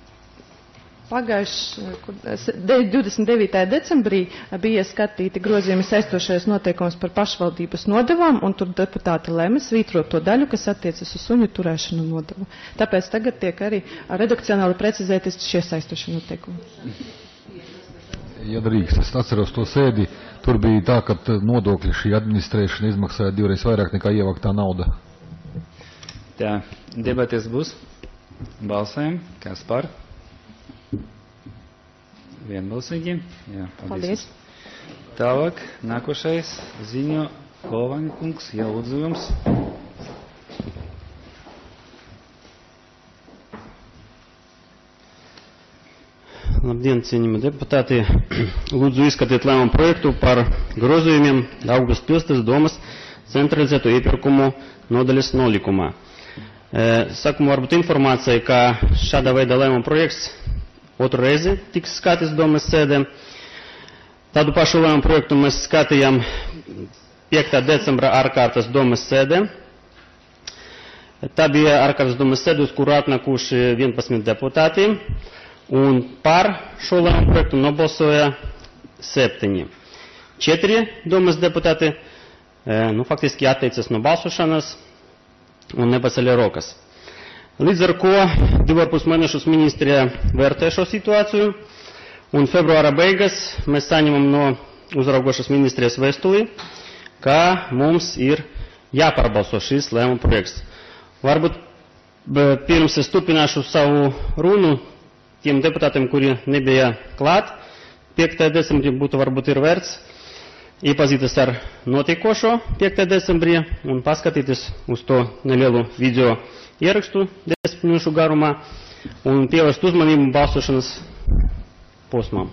Pagājuši divdesmit devītajā decembrī bija skatīti grozījumi saistošajos noteikumus par pašvaldības nodevām, un tur deputāti lēma svītrot to daļu, kas attiecas uz suņu turēšanu nodevu. Tāpēc tagad tiek arī redakcionāli precizēti šie saistošie noteikumi. Ja drīkst, es atceros to sēdi, tur bija tā, ka nodokļi šī administrēšana izmaksāja divreiz vairāk nekā ievāktā nauda. Tā, debates būs. Balsēm. Kas par? Vienbalsīgi. Jā, paldies. paldies. Tālāk, nākošais ziņo Kolvaņa kungs, jā, lūdzu jums. Labdien, cienījami deputāti. Lūdzu izskatiet lēmumu projektu par grozījumiem Daugavpils pilsētas domas centralizēto iepirkumu nodaļas nolikumā. Sākumā varbūt informācija, ka šāda veida lēmumu projekts otru reizi tiks skatīts domas sēdē. Tādu pašu lēmumu projektu mēs skatījām piektā decembra ārkārtas domas sēdē. Tā bija ārkārtas domas sēde, uz kuru atnākuši vienpadsmit deputāti, un par šo lēmumu projektu nobalsoja septiņi. Četri domas deputāti, nu, faktiski atteicas no balsošanas un nepaceļa rokas. Līdz ar ko divu ar pus mēnešus ministrija vērtē šo situāciju, un februāra beigas mēs saņemam no uzraugošas ministrijas vēstuli, ka mums ir jāpārbalso šis lēmuma projekts. Varbūt pirms es turpināšu savu runu tiem deputātiem, kuri nebija klāt, piektajā decembrī būtu varbūt ir vērts iepazīties ar notiekošo piektajā decembrī un paskatīties uz to nelielu video ierakstu desmit minūšu garumā un pievērst uzmanību balsošanas posmām.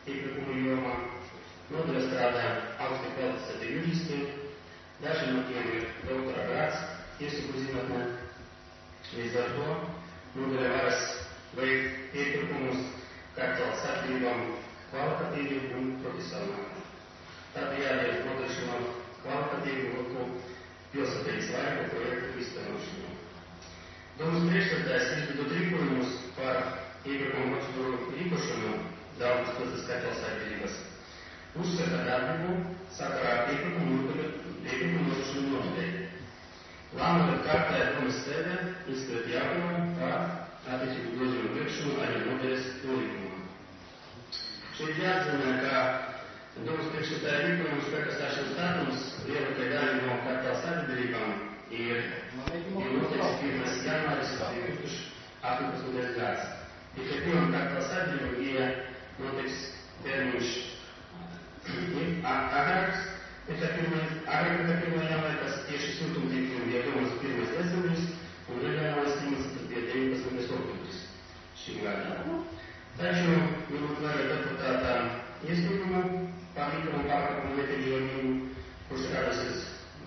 iepirkumu jomā. Nodaļā strādā augsti kvalificēti juristi, daži no tiem ir doktora grāds tiesību zinātnē. Līdz ar to nodaļā varas veikt iepirkumus kapitāla sabiedrībām kvalitatīvi un profesionāli. Tādējādi nodrošinot kvalitatīvu loku pilsētas laika projektu iztenošanu. Domas priekšsēdētājs izdodot rīkojumus par iepirkumu procedūru rīkošanu Daugavas pilsētas kapitāla sabiedrības. Uzskata darbību sakarā ar iepirkumu nodrošinu noteikti. Lēmumu kārtē domas sēdē izskatīt jautājumu par attiecīgu grozījumu priekšanu arī nodaļas nolīgumā. Šeit jāatzīmē, ka domas priekšsēdētāja rīkojumu spēkā stāšanas datums lielākai daļai no kapitāla sabiedrībām ir noteikts pirmais janvāris divi tūkstoši astoņpadsmitais gads. Tikai pirmam kapitāla sabiedrībām ir noteikts termiņš agrāks, tikai pirmā janvāri, kas tieši siltumtīkliem bija domas pirmais decembris un reģionālais klimats bija deviņpadsmitais oktobris šī gadā. Taču, ņemot vērā deputātā iesniegumu par likumu pārkāpumu nepieļaujamību, kurš rādīsies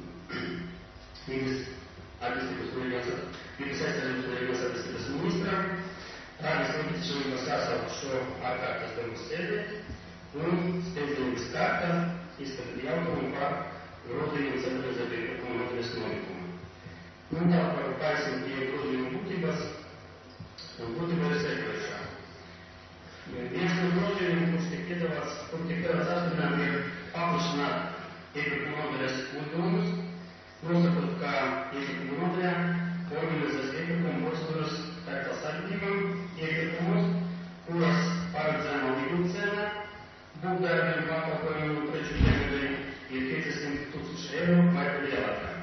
vidas attīstības un vidas aizsardzības un reģionālās attīstības ministram, rādīs nepieciešamības sasaukt šo ārkārtas domas sēdi un steidzamības kārtā izskatīt jautājumu par grozījumu centralizētu iepirkumu nodaļas nolikumu. Un tā par pārsim pie grozījumu būtības, un būtība ir sekojušā. Viens no grozījumiem, kurš tiek piedāvāts, kur tiek piedāvāts apstiprināt, ir paplašināt iepirkumu nodaļas uzdevumus, nosakot, ka iepirkumu nodaļā organizēs iepirkumu procedūras kapitāla sabiedrībām iepirkumus, kuras paredzēmā līguma cena būvdarbiem pakalpojumu un preču iegādēji ir piecsimt tūkstoši eiro vai lielākā.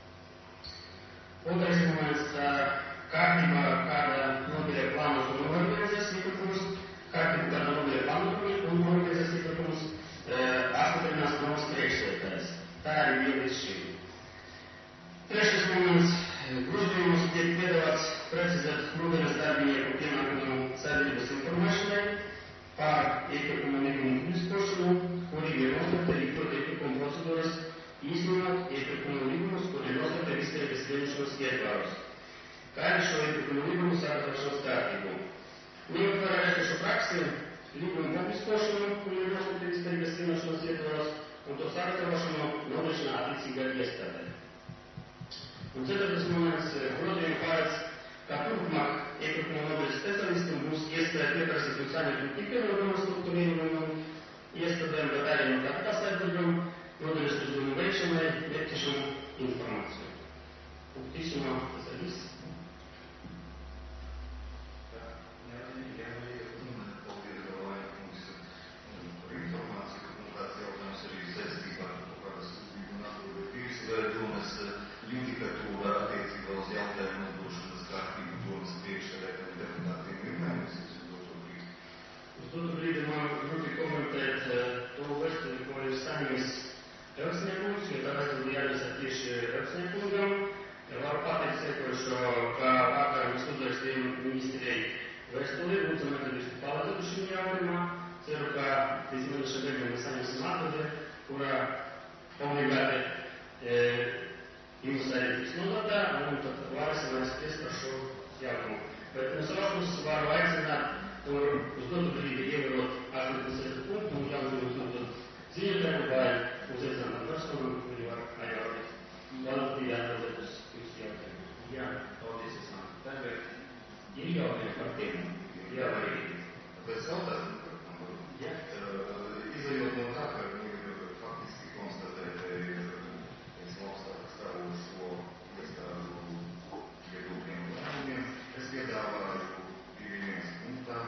Otrais moments kārtībā, kāda nodaļa plānos un organizēs iepirkumus, kārtību, kāda nodaļa plānos un organizēs iepirkumus, apstiprinās domas priekšsēdētājs. Tā arī bija līdz šim. Trešais moments. Grozījumus tiek piedāvāts precizēt nodaļas darbinieku pienākumu sabiedrības informēšanai par iepirkumu līgumu izkošanu, kuri ir nosakti rīkot iepirkumu procedūras, īstenot iepirkumu līgumus, kuri ir nosakti izteiktas pieņemšanas ietvarus, kā arī šo iepirkumu līgumu sagatavošanas kārtību. Ņemot vērā esošo praksi, līgumu publiskošanu, kuri ir nosakti izteiktas pieņemšanas ietvarus, un to sagatavošanu nodrošina attiecīgā iestāde. Un ceturtais moments grozījumi paredz, ka turpmāk iepirkumu nodaļas specialistiem būs iespēja pieprasīt un saņemt ne tikai no domas struktūriem un iestādēm, bet arī no kapitāla sabiedrībām nodaļas uzdevumu veikšanai nepieciešamu informāciju. Un tīsumā tas ir viss. Judikatūra attiecībā uz jautājumu uzdošanas kārtību domas priekšsēdētājiem un deputātiem ir mainīsies uz doto brīdi. Uz doto brīdi man grūti komentēt to vēsturi, ko ir saņēmis Elksniekungs, jo tā vēsturi bija jāadresē tieši Elksniekungam. Varu pateikt sekojušo, ka vakar mēs uzrakstījām ministrijai vēsturi, lūdzam metodistu palīdzību šim jautājumā. Ceru, ka līdz mēneša beigām mēs saņemsim atbildi, kurā obligāti jums arī nodotā, un tad varēsim arī spriest par šo jautājumu. Bet no savas puses varu aicināt tur uz dotu brīdi ievērot astoņdesmit punktu un jautājumu uzdot ziņotāju vai uzaicināt personu, kuri var aizjautīt. Valstī atbildēt uz jūsu jautājumu. Jā, paldies, es nāku. Tagad ir jautājumi par tiem. Jā, arī. Pēc jautājumu? Jā. Izējot no tā, ka ir faktiski konstatēti augstāk stāvošo iestāžu viedokļiem un lēmumiem, es piedāvāju pievienoties punktā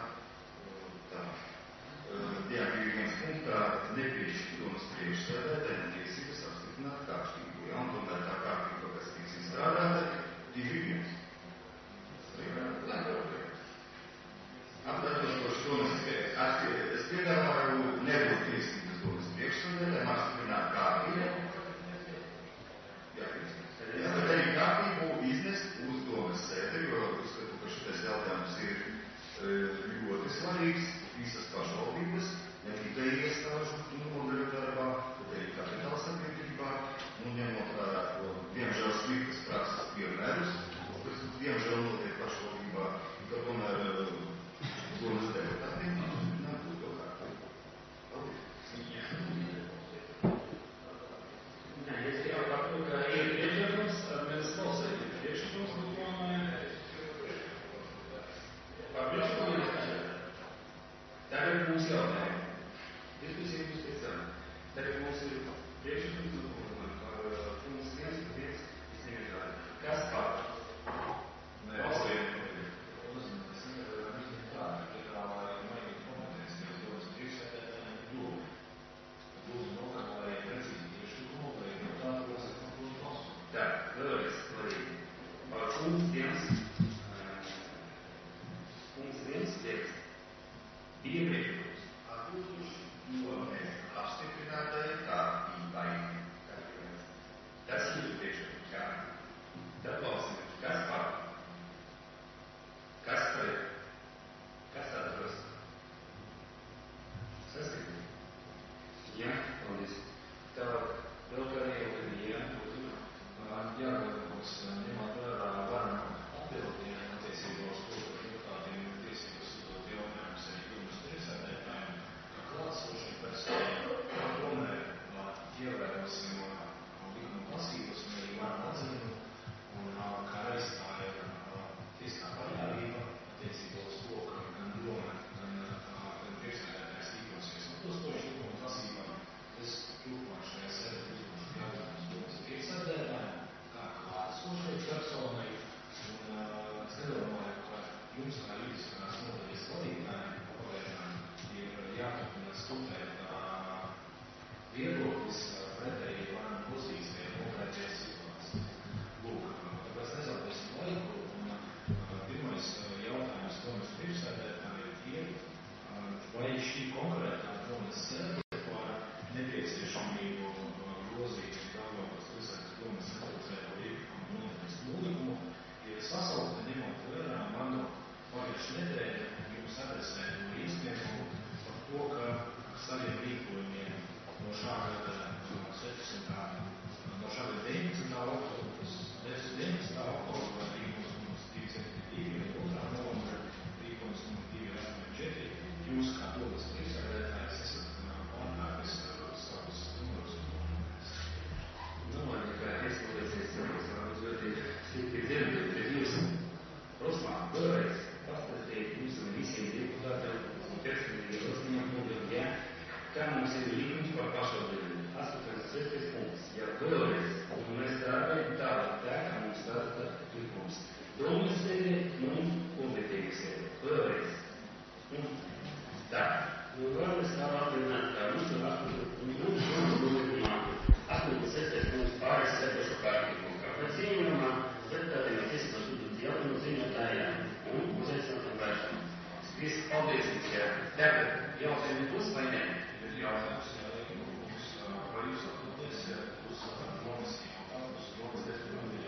jāturpina studēt viedoklis pretēji lēmumu pozīcijai konkrētajā situācijā. Lūk, tāpēc nezaudēsim laiku. Un pirmais jautājums domas priekšsēdētājiem ir, vai šī konkrētā domas sēde par nepieciešamību grozīt Daugavpils pilsētas domas centralizēto iepirkumu nodaļas nolikumu ir sasaukta ņemot vērā manu pagājušā nedēļa jums adresēto iesniegumu par to, ka saviem rīkojumiem no šā gada sešdesmitā no šā gada deviņdesmitā oktobras, deviņdesmitā oktobra rīkojums numurs divi septiņi divi un otrā novembra rīkojums numurs divi astoņi četri. Jūs kā domas priekšsēdētājs esat pārkāpis savus numurus. Domāju, ka eksploatācijas centrs varbūt ļoti slikti dzirdēt, bet jūs Roslā vēlreiz pastāstīt jums un visiem deputātiem un personīgi Rosniem nodot, ja, kā mums ir līgums par pašvaldību. astoņdesmit sestais punkts. Ja vēlreiz, un mēs strādājam tādu tā, kā mums tāda likums. Domas sēdē un komitejas sēdē. Vēlreiz. Un tā. Nu, vēlreiz nav atvināt, kā mums ir astoņdesmit sestais punkts pārējais sēdošo kārtību. Kāpēc ieņemamā deputātiem ir tiesības uzdot jautājumu ziņotājām un uzaicinātām vēršanām. Es paldies jums, ja tagad jautājumi būs vai ne? Ir jautājums, vai jūs atbildēsiet uz domas jautājumu, uz domas deputātu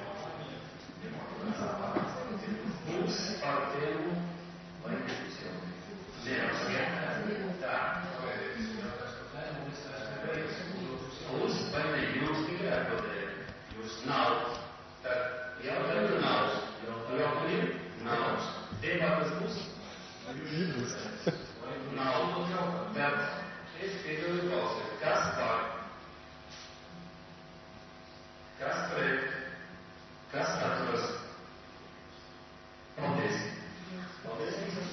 jautājumu? Būs par tēmu vai nebūs jautājumu? Neapskatāt. Tā. Būs vai ne? Jūs tikai atbildējat. Jūs nav. Tad jautājumu nav. Jautājumu nav. Debatas būs? Nebūs. Nav. Tad es piedodu balsot. Kas par? Kas pret? Kas atturas? Paldies. Paldies visam.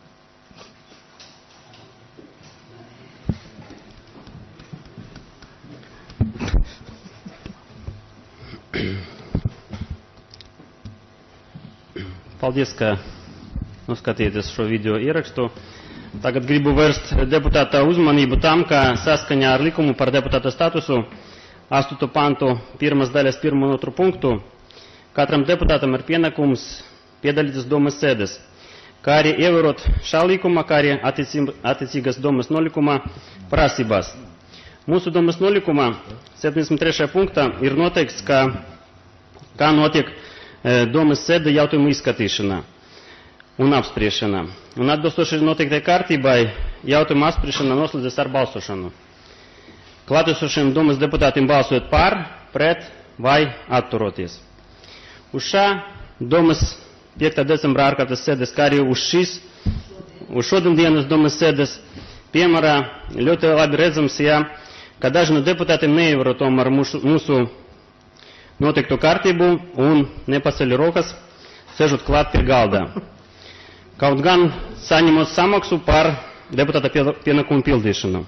Paldies, ka noskatījāties šo video ierakstu. Tagad gribu vērst deputāta uzmanību tam, ka saskaņā ar likumu par deputāta statusu astoto pantu pirmas daļas pirmo un otru punktu katram deputātam ir pienākums piedalīties domas sēdes, kā arī ievērot šā likuma, kā arī attiecīgas domas nolikuma prasībās. Mūsu domas nolikuma septiņdesmit trešajā punktā ir noteikts, ka kā notiek domas sēde jautājumu izskatīšanā un apspriešana. Un atbilstoši noteiktai kārtībai jautājumu apspriešana noslēdzas ar balsošanu. Klātesošiem domas deputātiem balsojot par, pret vai atturoties. Uz šā domas piektā decembra ārkārtas sēdes, kā arī uz šīs, uz šodien dienas domas sēdes, piemērā ļoti labi redzams, ja, ka daži no deputātiem neievēro tomēr mūsu, mūsu noteikto kārtību un nepaceļ rokas, sežot klāt pie galdā. Kaut gan saņemot samaksu par deputāta pienākumu pildīšanu.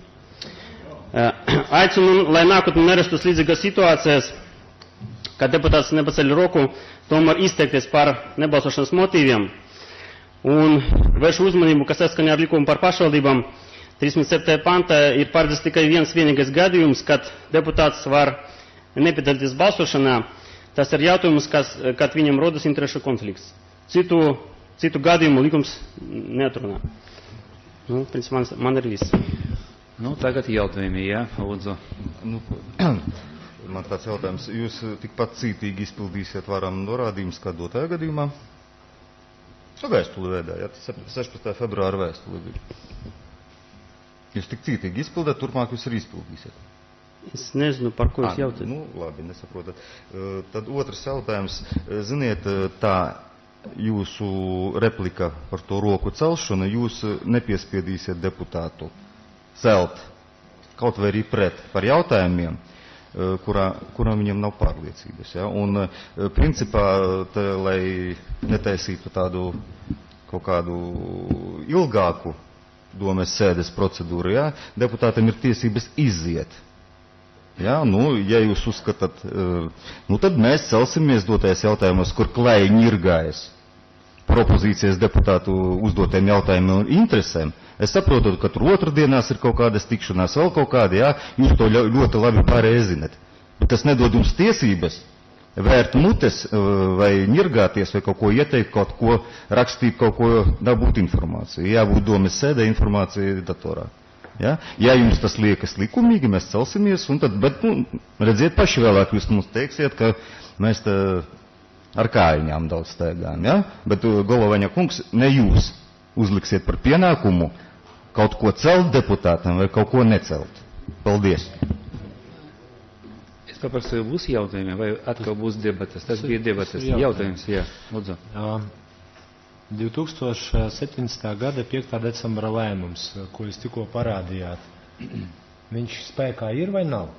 Aicinu, lai nākotnē nerastos līdzīgas situācijas, kad deputāts nepaceļ roku, tomēr izteikties par nebalsošanas motīviem. Un vēršu uzmanību, ka saskaņā ar likumu par pašvaldībām trīsdesmit septītajā pantā ir paredzēts tikai viens vienīgais gadījums, kad deputāts var nepiedalīties balsošanā. Tas ir jautājums, kas, kad viņam rodas interešu konflikts. Citu, citu gadījumu likums neatrunā. Nu, principā, man, man ir viss. Nu, tagad jautājumi, jā, lūdzu. Nu, man tāds jautājums. Jūs tikpat cītīgi izpildīsiet varam norādījumus kā dotajā gadījumā? Vēstuli veidā, jā, sešpadsmitā februāra vēstuli bija. Jūs tik cītīgi izpildāt, turpmāk jūs arī izpildīsiet. Es nezinu, par ko jūs jautājat. Nu, labi, nesaprotat. Tad otrs jautājums. Ziniet, tā jūsu replika par to roku celšanu, jūs nepiespiedīsiet deputātu celt kaut vai arī pret par jautājumiem, kurā, kurā viņam nav pārliecības. Ja? Un principā, te, lai netaisītu tādu kaut kādu ilgāku domas sēdes procedūru, ja? Deputātam ir tiesības iziet. Ja, nu, ja jūs uzskatāt, nu tad mēs celsimies dotais jautājumos, kur klēji ņirgājas propozīcijas deputātu uzdotiem jautājumiem un interesēm. Es saprotu, ka tur otrdienās ir kaut kādas tikšanās, vēl kaut kādi, jā, jūs to ļoti labi pareizi zinat. Bet tas nedod jums tiesības vērt mutes vai ņirgāties vai kaut ko ieteikt, kaut ko rakstīt, kaut ko dabūt informāciju. Jābūt domas sēdē informācija datorā. Ja? Ja jums tas liekas likumīgi, mēs celsimies, un tad, bet, nu, redziet paši vēlāk, jūs mums teiksiet, ka mēs te ar kājiņām daudz staigājam, ja? Bet Golovaņa kungs, ne jūs uzliksiet par pienākumu kaut ko celt deputātam vai kaut ko necelt. Paldies. Es paprasīju, būs jautājumi vai atkal būs debatas? Tas bija debatas. Jautājums, jā, lūdzu. divi tūkstoši septiņdesmitā gada piektā decembra lēmums, ko jūs tikko parādījāt, viņš spēkā ir vai nav?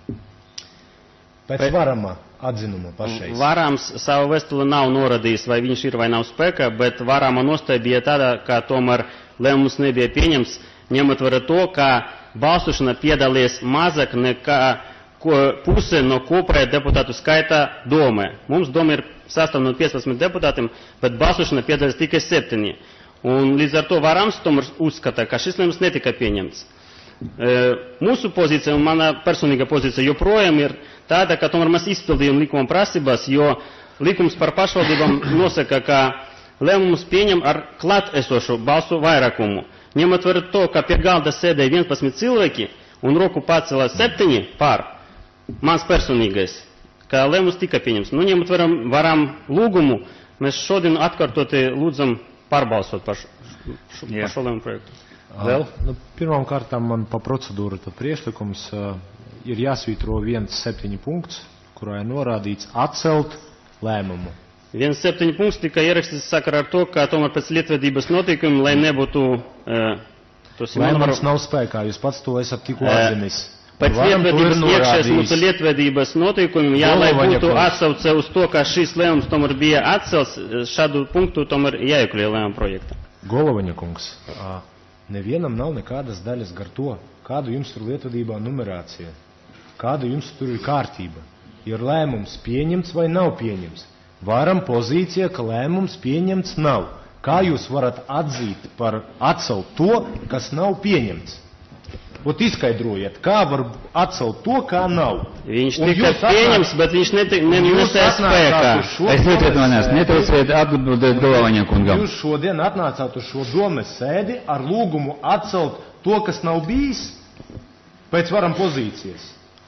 Pēc varama atzinuma pašreiz. Varams savu vēstuli nav norādījis, vai viņš ir vai nav spēkā, bet varama nostāja bija tāda, ka tomēr lēmums nebija pieņems, ņemot vērā to, ka balsošana piedalījies mazāk nekā puse no kopējā deputātu skaita domē. Mums doma ir sastāv no piecpadsmit deputātiem, bet balsošana piedalās tikai septiņi. Un līdz ar to varams tomēr uzskata, ka šis lēmums netika pieņemts. E, mūsu pozīcija un mana personīga pozīcija joprojām ir tāda, ka tomēr mēs izpildījām likuma prasības, jo likums par pašvaldībām nosaka, ka lēmumus pieņem ar klāt esošu balsu vairākumu. Ņemot vērā to, ka pie galda sēdēja vienpadsmit cilvēki un roku pacēla septiņi pār, mans personīgais, ka lēmums tika pieņems. Nu, ņemot varam, varam lūgumu, mēs šodien atkārtoti lūdzam pārbalsot par šo, šo, par šo lēmumu projektu. Vēl? Nu, pirmām kārtām man pa procedūru tad priešlikums uh, ir jāsvītro viens septiņi punkts, kurā ir norādīts atcelt lēmumu. viens septiņi punkts tika ierakstīts sakarā ar to, ka tomēr pēc lietvedības notiekumi, lai nebūtu... Uh, lēmums nav spēkā, jūs pats to esat tikko uh, atzinis. Pēc lietvedības iekšēs mūsu lietvedības noteikumiem, jā, lai būtu atsauce uz to, ka šis lēmums tomēr bija atcelts, šādu punktu tomēr jāiekļauj lēmuma projektā. Golovaņa kungs, nevienam nav nekādas daļas gar to, kādu jums tur lietvedībā numerācija, kāda jums tur ir kārtība. Ir lēmums pieņemts vai nav pieņemts. Varam pozīcija, ka lēmums pieņemts nav. Kā jūs varat atzīt par atcelt to, kas nav pieņemts? Ot izskaidrojiet, kā var atcelt to, kā nav. Viņš tika pieņems, bet viņš nesēja spēkā. Es netrietu manās, netrauciet atbildēt Golovaņa kungam. Jūs šodien atnācāt uz šo domes sēdi ar lūgumu atcelt to, kas nav bijis, pēc varam pozīcijas.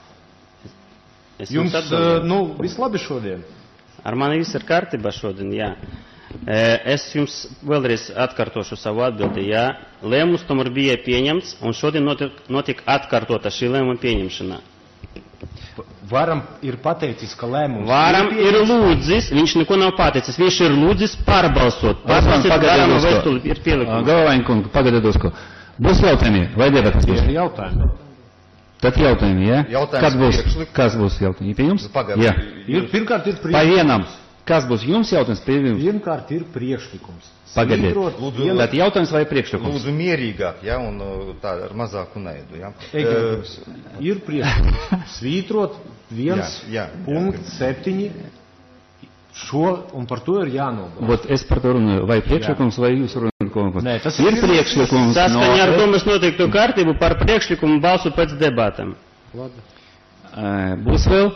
Es jums, uh, nu, viss labi šodien? Ar mani viss ir kārtībā šodien, jā. Es jums vēlreiz atkārtošu savu atbildi, jā. Lēmums tomēr bija pieņemts, un šodien notika, notika atkārtota šī lēmuma pieņemšanā. Varam ir pateicis, ka lēmums Varam ir, ir lūdzis, viņš neko nav pateicis, viņš ir lūdzis pārbalsot. Pārbalsot varam vēstuli ir pielikums. Golovaņa kungu, pagaidiet uzko. Būs jautājumi, vai debatas būs? Ir jautājumi. Tad jautājumi, jā? Jautājums Kas būs, kas būs jautājumi? Pie jums? Pagaidām. Ir, pirmkārt ir priekšlikums. Pa vienam. Kas būs jums jautājums pie jums? Pirmkārt ir priekšlikums. Pagaidiet. Lūdzu, Tad jautājums vai priekšlikums? Lūdzu mierīgāk, ja, un tā ar mazāku naidu, ja. Egrims, uh, ir priekšlikums. Svītrot viens punkts septiņi. Šo, un par to ir jānobalso. Ot, es par to runāju, vai priekšlikums, jā. Vai jūs runājat ko? Nē, tas ir, ir priekšlikums. Saskaņā ar to mēs noteiktu kārtību par priekšlikumu balsu pēc debatēm. Labi. Uh, būs vēl?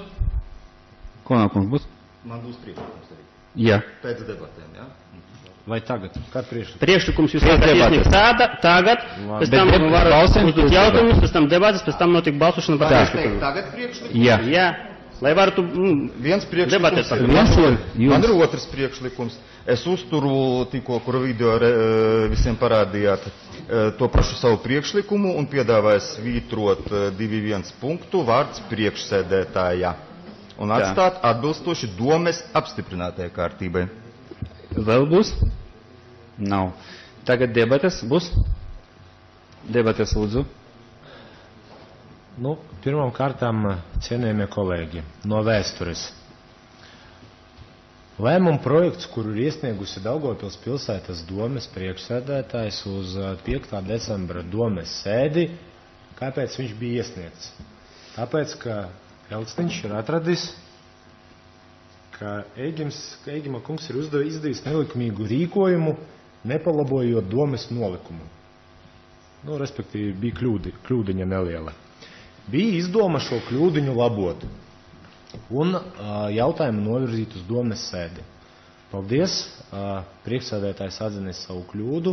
Ko nākums būs? Man būs priekšlikums arī. Jā. Pēc debatēm, jā? Vai tagad? Kād priekšlikums? Priekšlikums jūs varat iesniegt tāda, tagad, Labi. pēc tam varat uzdot jautājumus, pēc tam debatas, pēc tam notiek balsošana par priekšlikumu. Tagad priekšlikums? Jā. Jā. Lai varētu mm, viens priekšlikums, debatēt. Man ir otrs priekšlikums. Es uzturu tikko, kuru video re, visiem parādījāt, to pašu savu priekšlikumu un piedāvāju svītrot divi viens punktu vārds priekšsēdētājā un atstāt atbilstoši domes apstiprinātajai kārtībai. Vēl būs? Nav. Tagad debates būs? Debates lūdzu. Nu, pirmām kārtām, cienējamie kolēģi, no vēstures. Lēmuma projekts, kuru ir iesniegusi Daugavpils pilsētas domes priekšsēdētājs uz piektā decembra domes sēdi, kāpēc viņš bija iesniegts? Tāpēc, ka Elksniņš ir atradis, ka Eigims, ka Eigima kungs ir izdarījis nelikumīgu rīkojumu, nepalabojot domes nolikumu. nu, respektīvi bija kļūdi, kļūdiņa neliela. Bija izdoma šo kļūdiņu labot un jautājumu novirzīt uz domes sēdi. Paldies, priekšsēdētājs atzinis savu kļūdu,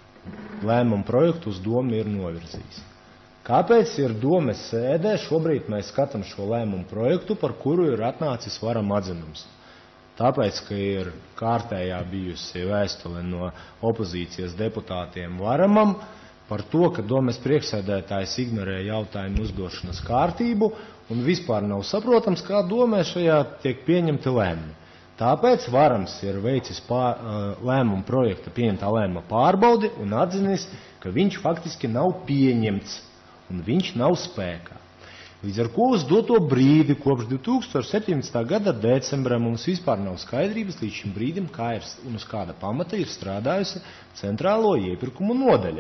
lēmumu projektu uz domu ir novirzījis. Kāpēc ir domes sēdē šobrīd mēs skatām šo lēmumu projektu, par kuru ir atnācis varam atzinums? Tāpēc, ka ir kārtējā bijusi vēstule no opozīcijas deputātiem varamam par to, ka domes priekšsēdētājs ignorē jautājumu uzdošanas kārtību un vispār nav saprotams, kā domē šajā tiek pieņemti lēmumi. Tāpēc varams ir veicis pār, lēmumu projekta pieņemtā lēmuma pārbaudi un atzinis, ka viņš faktiski nav pieņemts un viņš nav spēkā. Līdz ar ko uz doto brīdi, kopš divi tūkstoši septiņpadsmitā gada decembra, mums vispār nav skaidrības līdz šim brīdim, kā ir un uz kāda pamata ir strādājusi centrālo iepirkumu nodaļa.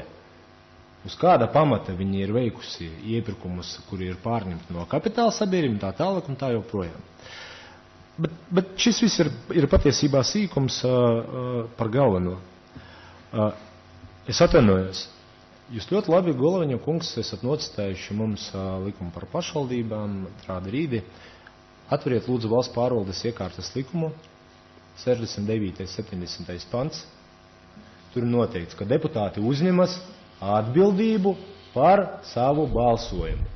Uz kāda pamata viņi ir veikusi iepirkumus, kuri ir pārņemti no kapitāla sabiedrībām, tā tālāk un tā joprojām. Bet, bet šis viss ir, ir patiesībā sīkums uh, uh, par galveno. Uh, es atvainojos. Jūs ļoti labi, Goloviņa kungs, esat nocitējuši mums uh, likumu par pašvaldībām, trādi rīdi. Atveriet lūdzu valsts pārvaldes iekārtas likumu, sešdesmit devītais septiņdesmitais pants. Tur ir noteikts, ka deputāti uzņemas atbildību par savu balsojumu.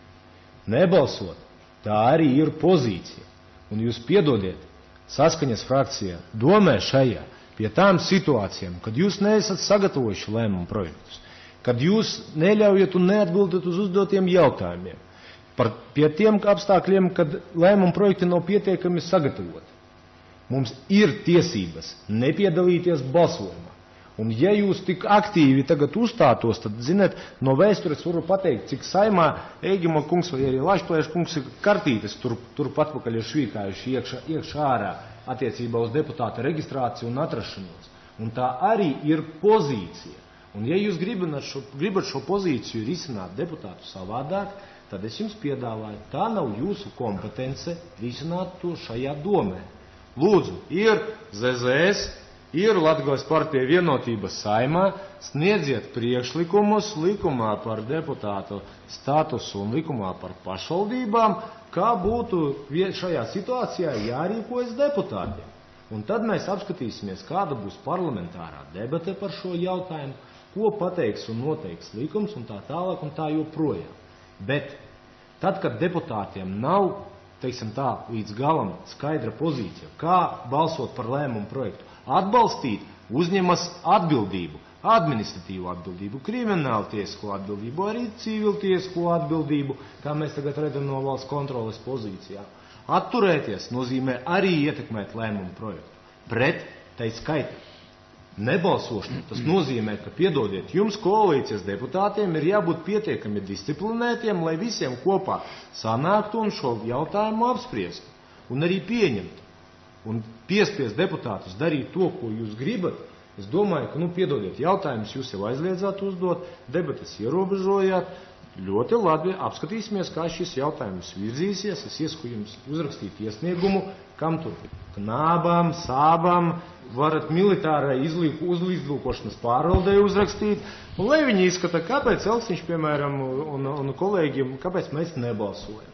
Nebalsot, tā arī ir pozīcija. Un jūs piedodiet, saskaņas frakcijā domē šajā pie tām situācijām, kad jūs neesat sagatavojuši lēmumu projektus, kad jūs neļaujat un neatbildat uz uzdotiem jautājumiem, par pie tiem apstākļiem, kad lēmumu projekti nav pietiekami sagatavoti. Mums ir tiesības nepiedalīties balsojumā. Un ja jūs tik aktīvi tagad uzstātos, tad, ziniet, no vēstures varu pateikt, cik saimā Eigima kungs vai arī Lašplēša kungs kartītes tur, tur patpakaļ ir švīkājuši iekšā, iekšā ārā attiecībā uz deputāta reģistrāciju un atrašanos. Un tā arī ir pozīcija. Un ja jūs gribat šo, gribat šo pozīciju risināt deputātu savādāk, tad es jums piedāvāju, tā nav jūsu kompetence risināt to šajā domē. Lūdzu, ir Z Z S, ir Latgales partija vienotības saimā, sniedziet priekšlikumus likumā par deputātu statusu un likumā par pašvaldībām, kā būtu šajā situācijā jārīkojas deputātiem. Un tad mēs apskatīsimies, kāda būs parlamentārā debate par šo jautājumu, ko pateiks un noteiks likums un tā tālāk un tā joprojām. Bet tad, kad deputātiem nav, teiksim tā, līdz galam skaidra pozīcija, kā balsot par lēmumu projektu, atbalstīt, uzņemas atbildību, administratīvu atbildību, krimināltiesisko atbildību, arī civiltiesisko atbildību, kā mēs tagad redzam no valsts kontroles pozīcijām. Atturēties nozīmē arī ietekmēt lēmumu projektu. Pret, tai skaitā. Nebalsošana, tas nozīmē, ka, piedodiet, jums koalīcijas deputātiem ir jābūt pietiekami disciplinētiem, lai visiem kopā sanāktu un šo jautājumu apspriestu un arī pieņemtu. Un piespiest deputātus darīt to, ko jūs gribat, es domāju, ka, nu, piedodiet, jautājumus jūs jau aizliedzāt uzdot, debates ierobežojāt, ļoti labi apskatīsimies, kā šis jautājums virzīsies, es iesaku jums uzrakstīt iesniegumu, kam tur knābām, sābām, varat militārai uzlīdzlūkošanas pārvaldē uzrakstīt, un lai viņi izskata, kāpēc Elksiņš, piemēram, un, un kolēģiem, kāpēc mēs nebalsojam.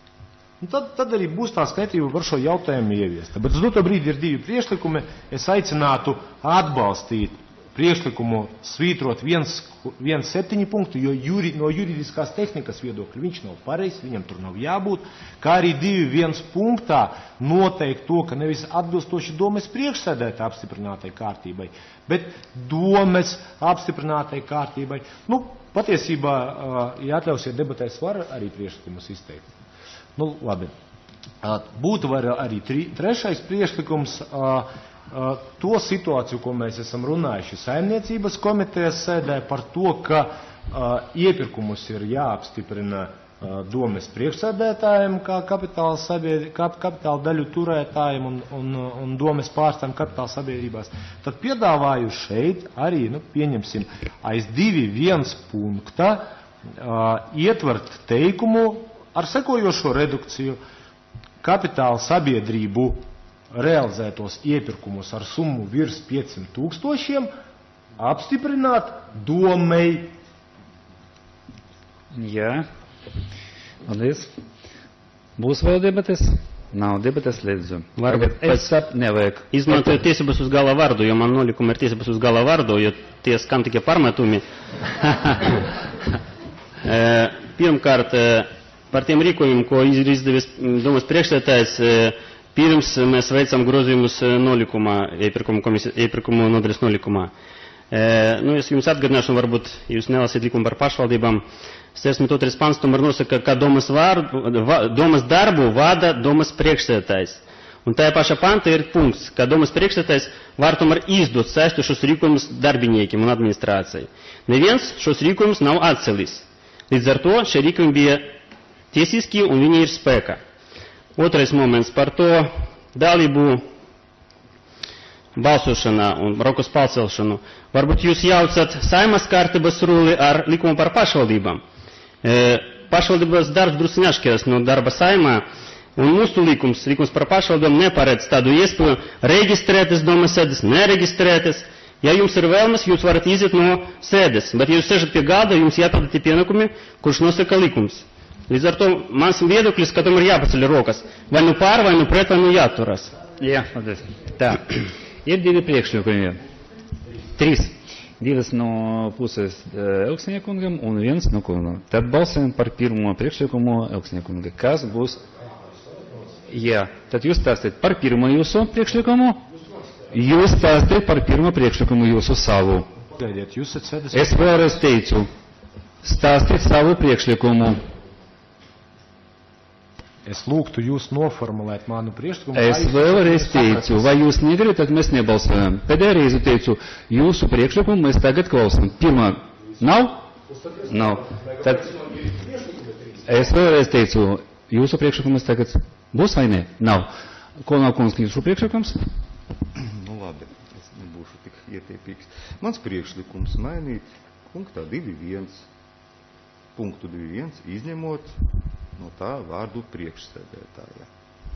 Un tad, tad arī būs tā skaidrība par šo jautājumu ieviesta. Bet uz doto brīdi ir divi priekšlikumi. Es aicinātu atbalstīt priekšlikumu svītrot viens septiņi punktu, jo juri, no juridiskās tehnikas viedokļa viņš nav pareizs, viņam tur nav jābūt, kā arī divi viens punktā noteikt to, ka nevis atbilstoši domes priekšsēdētāja apstiprinātai kārtībai, bet domes apstiprinātai kārtībai. Nu, patiesībā, ja atļausiet debatēs, var arī priekšlikumus izteikt. Nu, labi. Būtu var arī tri, trešais priekšlikums. To situāciju, ko mēs esam runājuši saimniecības komitejas sēdē par to, ka uh, iepirkumus ir jāapstiprina uh, domes priekšsēdētājiem kā kapitāla, sabiedri, kap, kapitāla daļu turētājiem un, un, un domes pārstāvjiem kapitāla sabiedrībās, tad piedāvāju šeit arī, nu, pieņemsim, aiz divi viens punkta uh, ietvert teikumu ar sekojošo redukciju kapitāla sabiedrību realizētos iepirkumus ar summu virs piecsimt tūkstošiem apstiprināt domei Jā. Paldies. Būs vēl debates? Nav debates, lūdzu. Varbūt es sap, nevajag. Izmantojot tiesības uz gala vārdu, jo man nolikuma ir tiesības uz gala vārdu, jo tie skan tikai pārmetumi. Pirmkārt, par tiem rīkojumiem, ko ir izdevies domas priekšsēdētājs, pirms mēs veicam grozījumus nolikumā, iepirkumu nodaļas nolikumā. Nu, es jums atgādināšu, varbūt jūs nelasīt likumu par pašvaldībām. sešdesmit otrais pants tomēr nosaka, ka domas, vārdu, va, domas darbu vada domas priekšsēdētājs. Un tajā pašā pantā ir punkts, ka domas priekšsēdētājs var tomēr izdot saistošus rīkojumus darbiniekiem un administrācijai. Neviens šos rīkojumus nav atcelis. Līdz ar to šie rīkojumi bija tiesiski un viņi ir spēkā. Otrais moments par to dalību balsošanā un rokas pacelšanu. Varbūt jūs jaucat Saimas kārtības ruli ar likumu par pašvaldībām. E, pašvaldības darbs drusku atšķiras no darba Saimā, un mūsu likums, likums par pašvaldībām neparedz tādu iespēju reģistrētas domas sēdes, nereģistrētas. Ja jums ir vēlmes, jūs varat iziet no sēdes, bet ja jūs sežat pie gada, jums jāpilda tie pienākumi, kurš nosaka likums. Līdz ar to mans viedoklis, ka tomēr jāpaceļ rokas. Vai nu pār, vai nu pret, vai nu jāturas. Jā, paldies. Tā. Ir divi priekšlikumi. Trīs. Divas no puses Elksniekungam un viens no kungam. Tad balsojam par pirmo priekšlikumu Elksniekungam. Kas būs? Jā. Tad jūs stāstīt par pirmo jūsu priekšlikumu. Jūs stāstīt par pirmo priekšlikumu jūsu savu. Gaidiet, jūs esat sēdes. Es vēlreiz teicu. Stāstīt savu priekšlikumu. Es lūgtu jūs noformulēt manu priekšlikumu. Es vēlreiz teicu, vai jūs negribat, tad mēs nebalsojam. Pēdējā reize teicu, jūsu priekšlikumu mēs tagad klausām. Pirmā, nav? Nav. Tad es vēlreiz teicu, jūsu priekšlikums tagad būs vai ne? Nav. Ko nav kungs jūsu priekšlikums? Nu labi, es nebūšu tik ietiepīgs. Mans priekšlikums mainīt punktā divi viens, punktu divi viens, izņemot no tā vārdu priekšsēdētāja.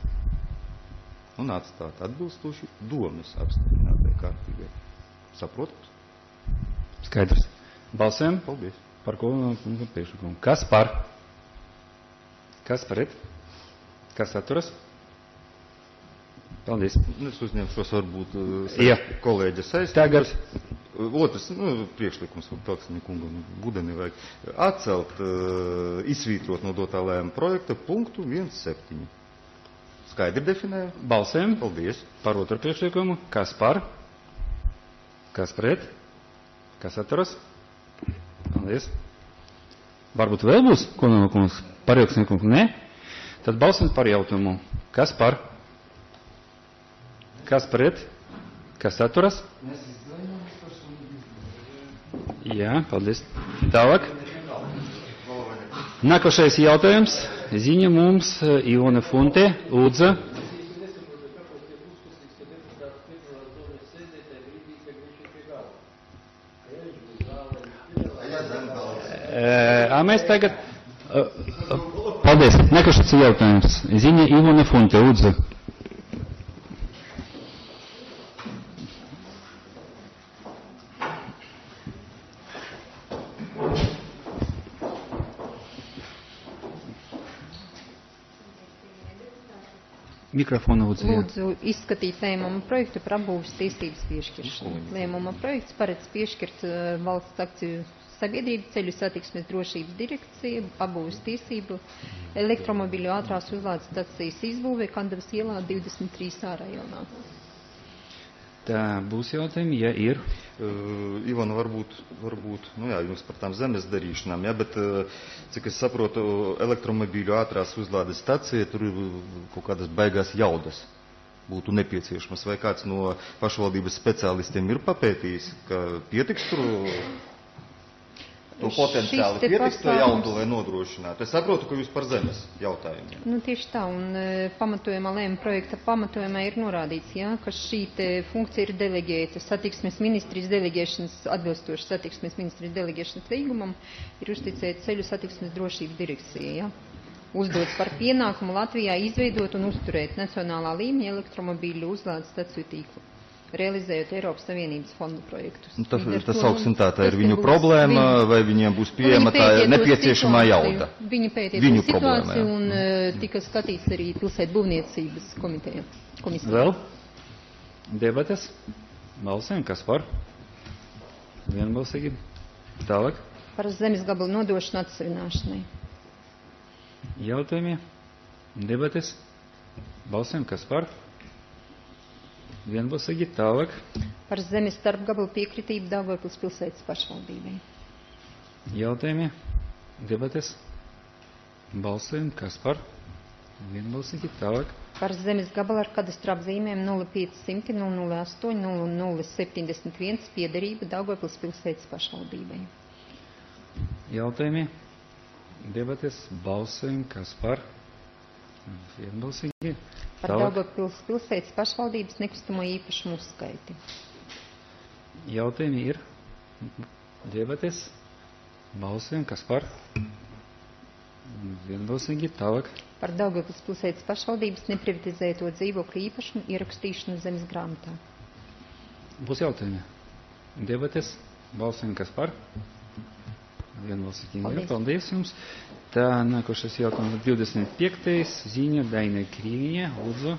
Un atstāt atbilstoši domas apstiprinātai kārtībai. Saprotat? Skaidrs. Balsēm? Paldies. Par ko priekšlikumu? Kas par? Kas pret? Kas atturas? Paldies. Es uzņemšos varbūt Jā. kolēģa saistības. Tagad. Otrs, nu, priekšlikums, Pelksni kungam, Budeni vajag atcelt, uh, izsvītrot no dotā lēma projekta punktu viens septiņi. Skaidri definēju? Balsēm. Paldies. Par otru priekšlikumu. Kas par? Kas pret? Kas atturas? Paldies. Varbūt vēl būs, ko no kungs? Par Pelksni nē? Tad balsam par jautājumu. Kas par? Kas pret? Kas atturas? Jā, paldies. Tālāk. Nākošais jautājums. Ziņa mums Ivona Funte, lūdzu. A mēs tagad... Paldies. Nākošais jautājums. Ziņa Ivona Funte, lūdzu. Mikrofonu lūdzu. Lūdzu izskatīt lēmuma projektu par apbūves tiesības piešķiršanu. Lēmuma projekts paredz piešķirt uh, valsts akciju sabiedrību ceļu satiksmes drošības direkciju, apbūves tiesību, elektromobiļu ātrās uzlādes stacijas izbūve Kandavas ielā divdesmit trīs A rajonā. Tā būs jautājumi, ja ir. Uh, Ivona, varbūt, varbūt, nu jā, jums par tām zemes darīšanām, jā, bet, uh, cik es saprotu, elektromobīļu ātrās uzlādes stacija, tur kaut kādas baigās jaudas būtu nepieciešamas. Vai kāds no pašvaldības speciālistiem ir papētījis, ka pietiks tur to potenciāli, pietiks to jaudu, lai nodrošinātu? Es saprotu, ka jūs par zemes jautājumiem. Nu, tieši tā, un e, pamatojumā lēma projekta pamatojumā ir norādīts, jā, ka šī te funkcija ir deleģēta satiksmes ministrijas deleģēšanas, atbilstoši satiksmes ministrijas deleģēšanas līgumam, ir uzticēta ceļu satiksmes drošības direkcija, jā. Uzdots par pienākumu Latvijā izveidot un uzturēt nacionālā līmeņa elektromobīļu uzlādes staciju tīklu. realizējot Eiropas Savienības fondu projektus. Nu, tas, Līdz ar tas to, augsim tā, tā ir tas viņu būs problēma, viņu- vai viņiem būs Nu, pieejama viņi tā pētīja to nepieciešamā situāciju. jauda. Viņi pētīja Viņu to situāciju problēma, jā. un uh, tika skatīts arī pilsētu būvniecības komiteja. Komisija. Vēl? Debates? Balsēm, kas par? Vienbalsīgi. Tālāk. Par zemes gabalu nodošanu atsavināšanai. Jautājumi? Debates? Balsēm, kas par? Vienbalsīgi. Tālāk. Par zemes starpgabalu piekritību Daugavpils pilsētas pašvaldībai. Jautājumi? Debates? Balsēm, kas par? Vienbalsīgi. Tālāk. Par zemes gabalu ar kadastru apzīmēm nulle pieci simti nulle nulle astoņi nulle nulle septiņdesmit viens piederība Daugavpils pilsētas pašvaldībai. Jautājumi? Debates? Balsēm, kas par? Vienbalsīgi. Par Daugavpils pilsētas pašvaldības nekustamo īpašumu uzskaiti. Jautājumi ir? Debates? Balsēm, kas par? Vienbalsīgi. Tālāk. Par Daugavpils pilsētas pašvaldības neprivatizēto dzīvokļu īpašumu ierakstīšanu zemes grāmatā. Būs jautājumi? Debates? Balsēm, kas par? Vienbalsīgi. Paldies. Paldies jums. Tā nākošais jautājums divdesmit piektais Ziņa Daina Krīviņa. Lūdzu.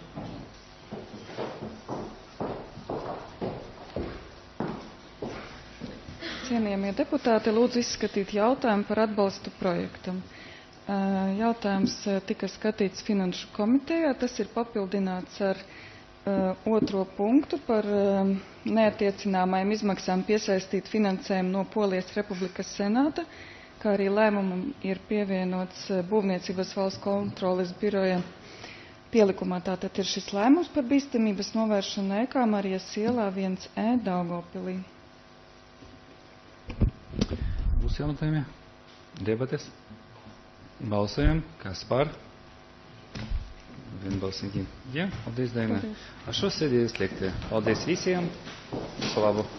Cienījamie deputāti, lūdzu izskatīt jautājumu par atbalstu projektam. Jautājums tika skatīts Finanšu komitejā. Tas ir papildināts ar uh, otro punktu par uh, neatiecināmajām izmaksām piesaistīt finansējumu no Polijas Republikas Senāta, kā arī lēmumam ir pievienots uh, Būvniecības valsts kontroles biroja pielikumā. Tātad ir šis lēmums par bīstamības novēršanu Ēkā Marijas ielā viens E Daugavpilī. Būs jautājumi? Debates? Balsojam, kas par? Vienbalsīgi. Jā, paldies, Daina. Ar šo sēdi izliekti. Paldies visiem. Visu labu.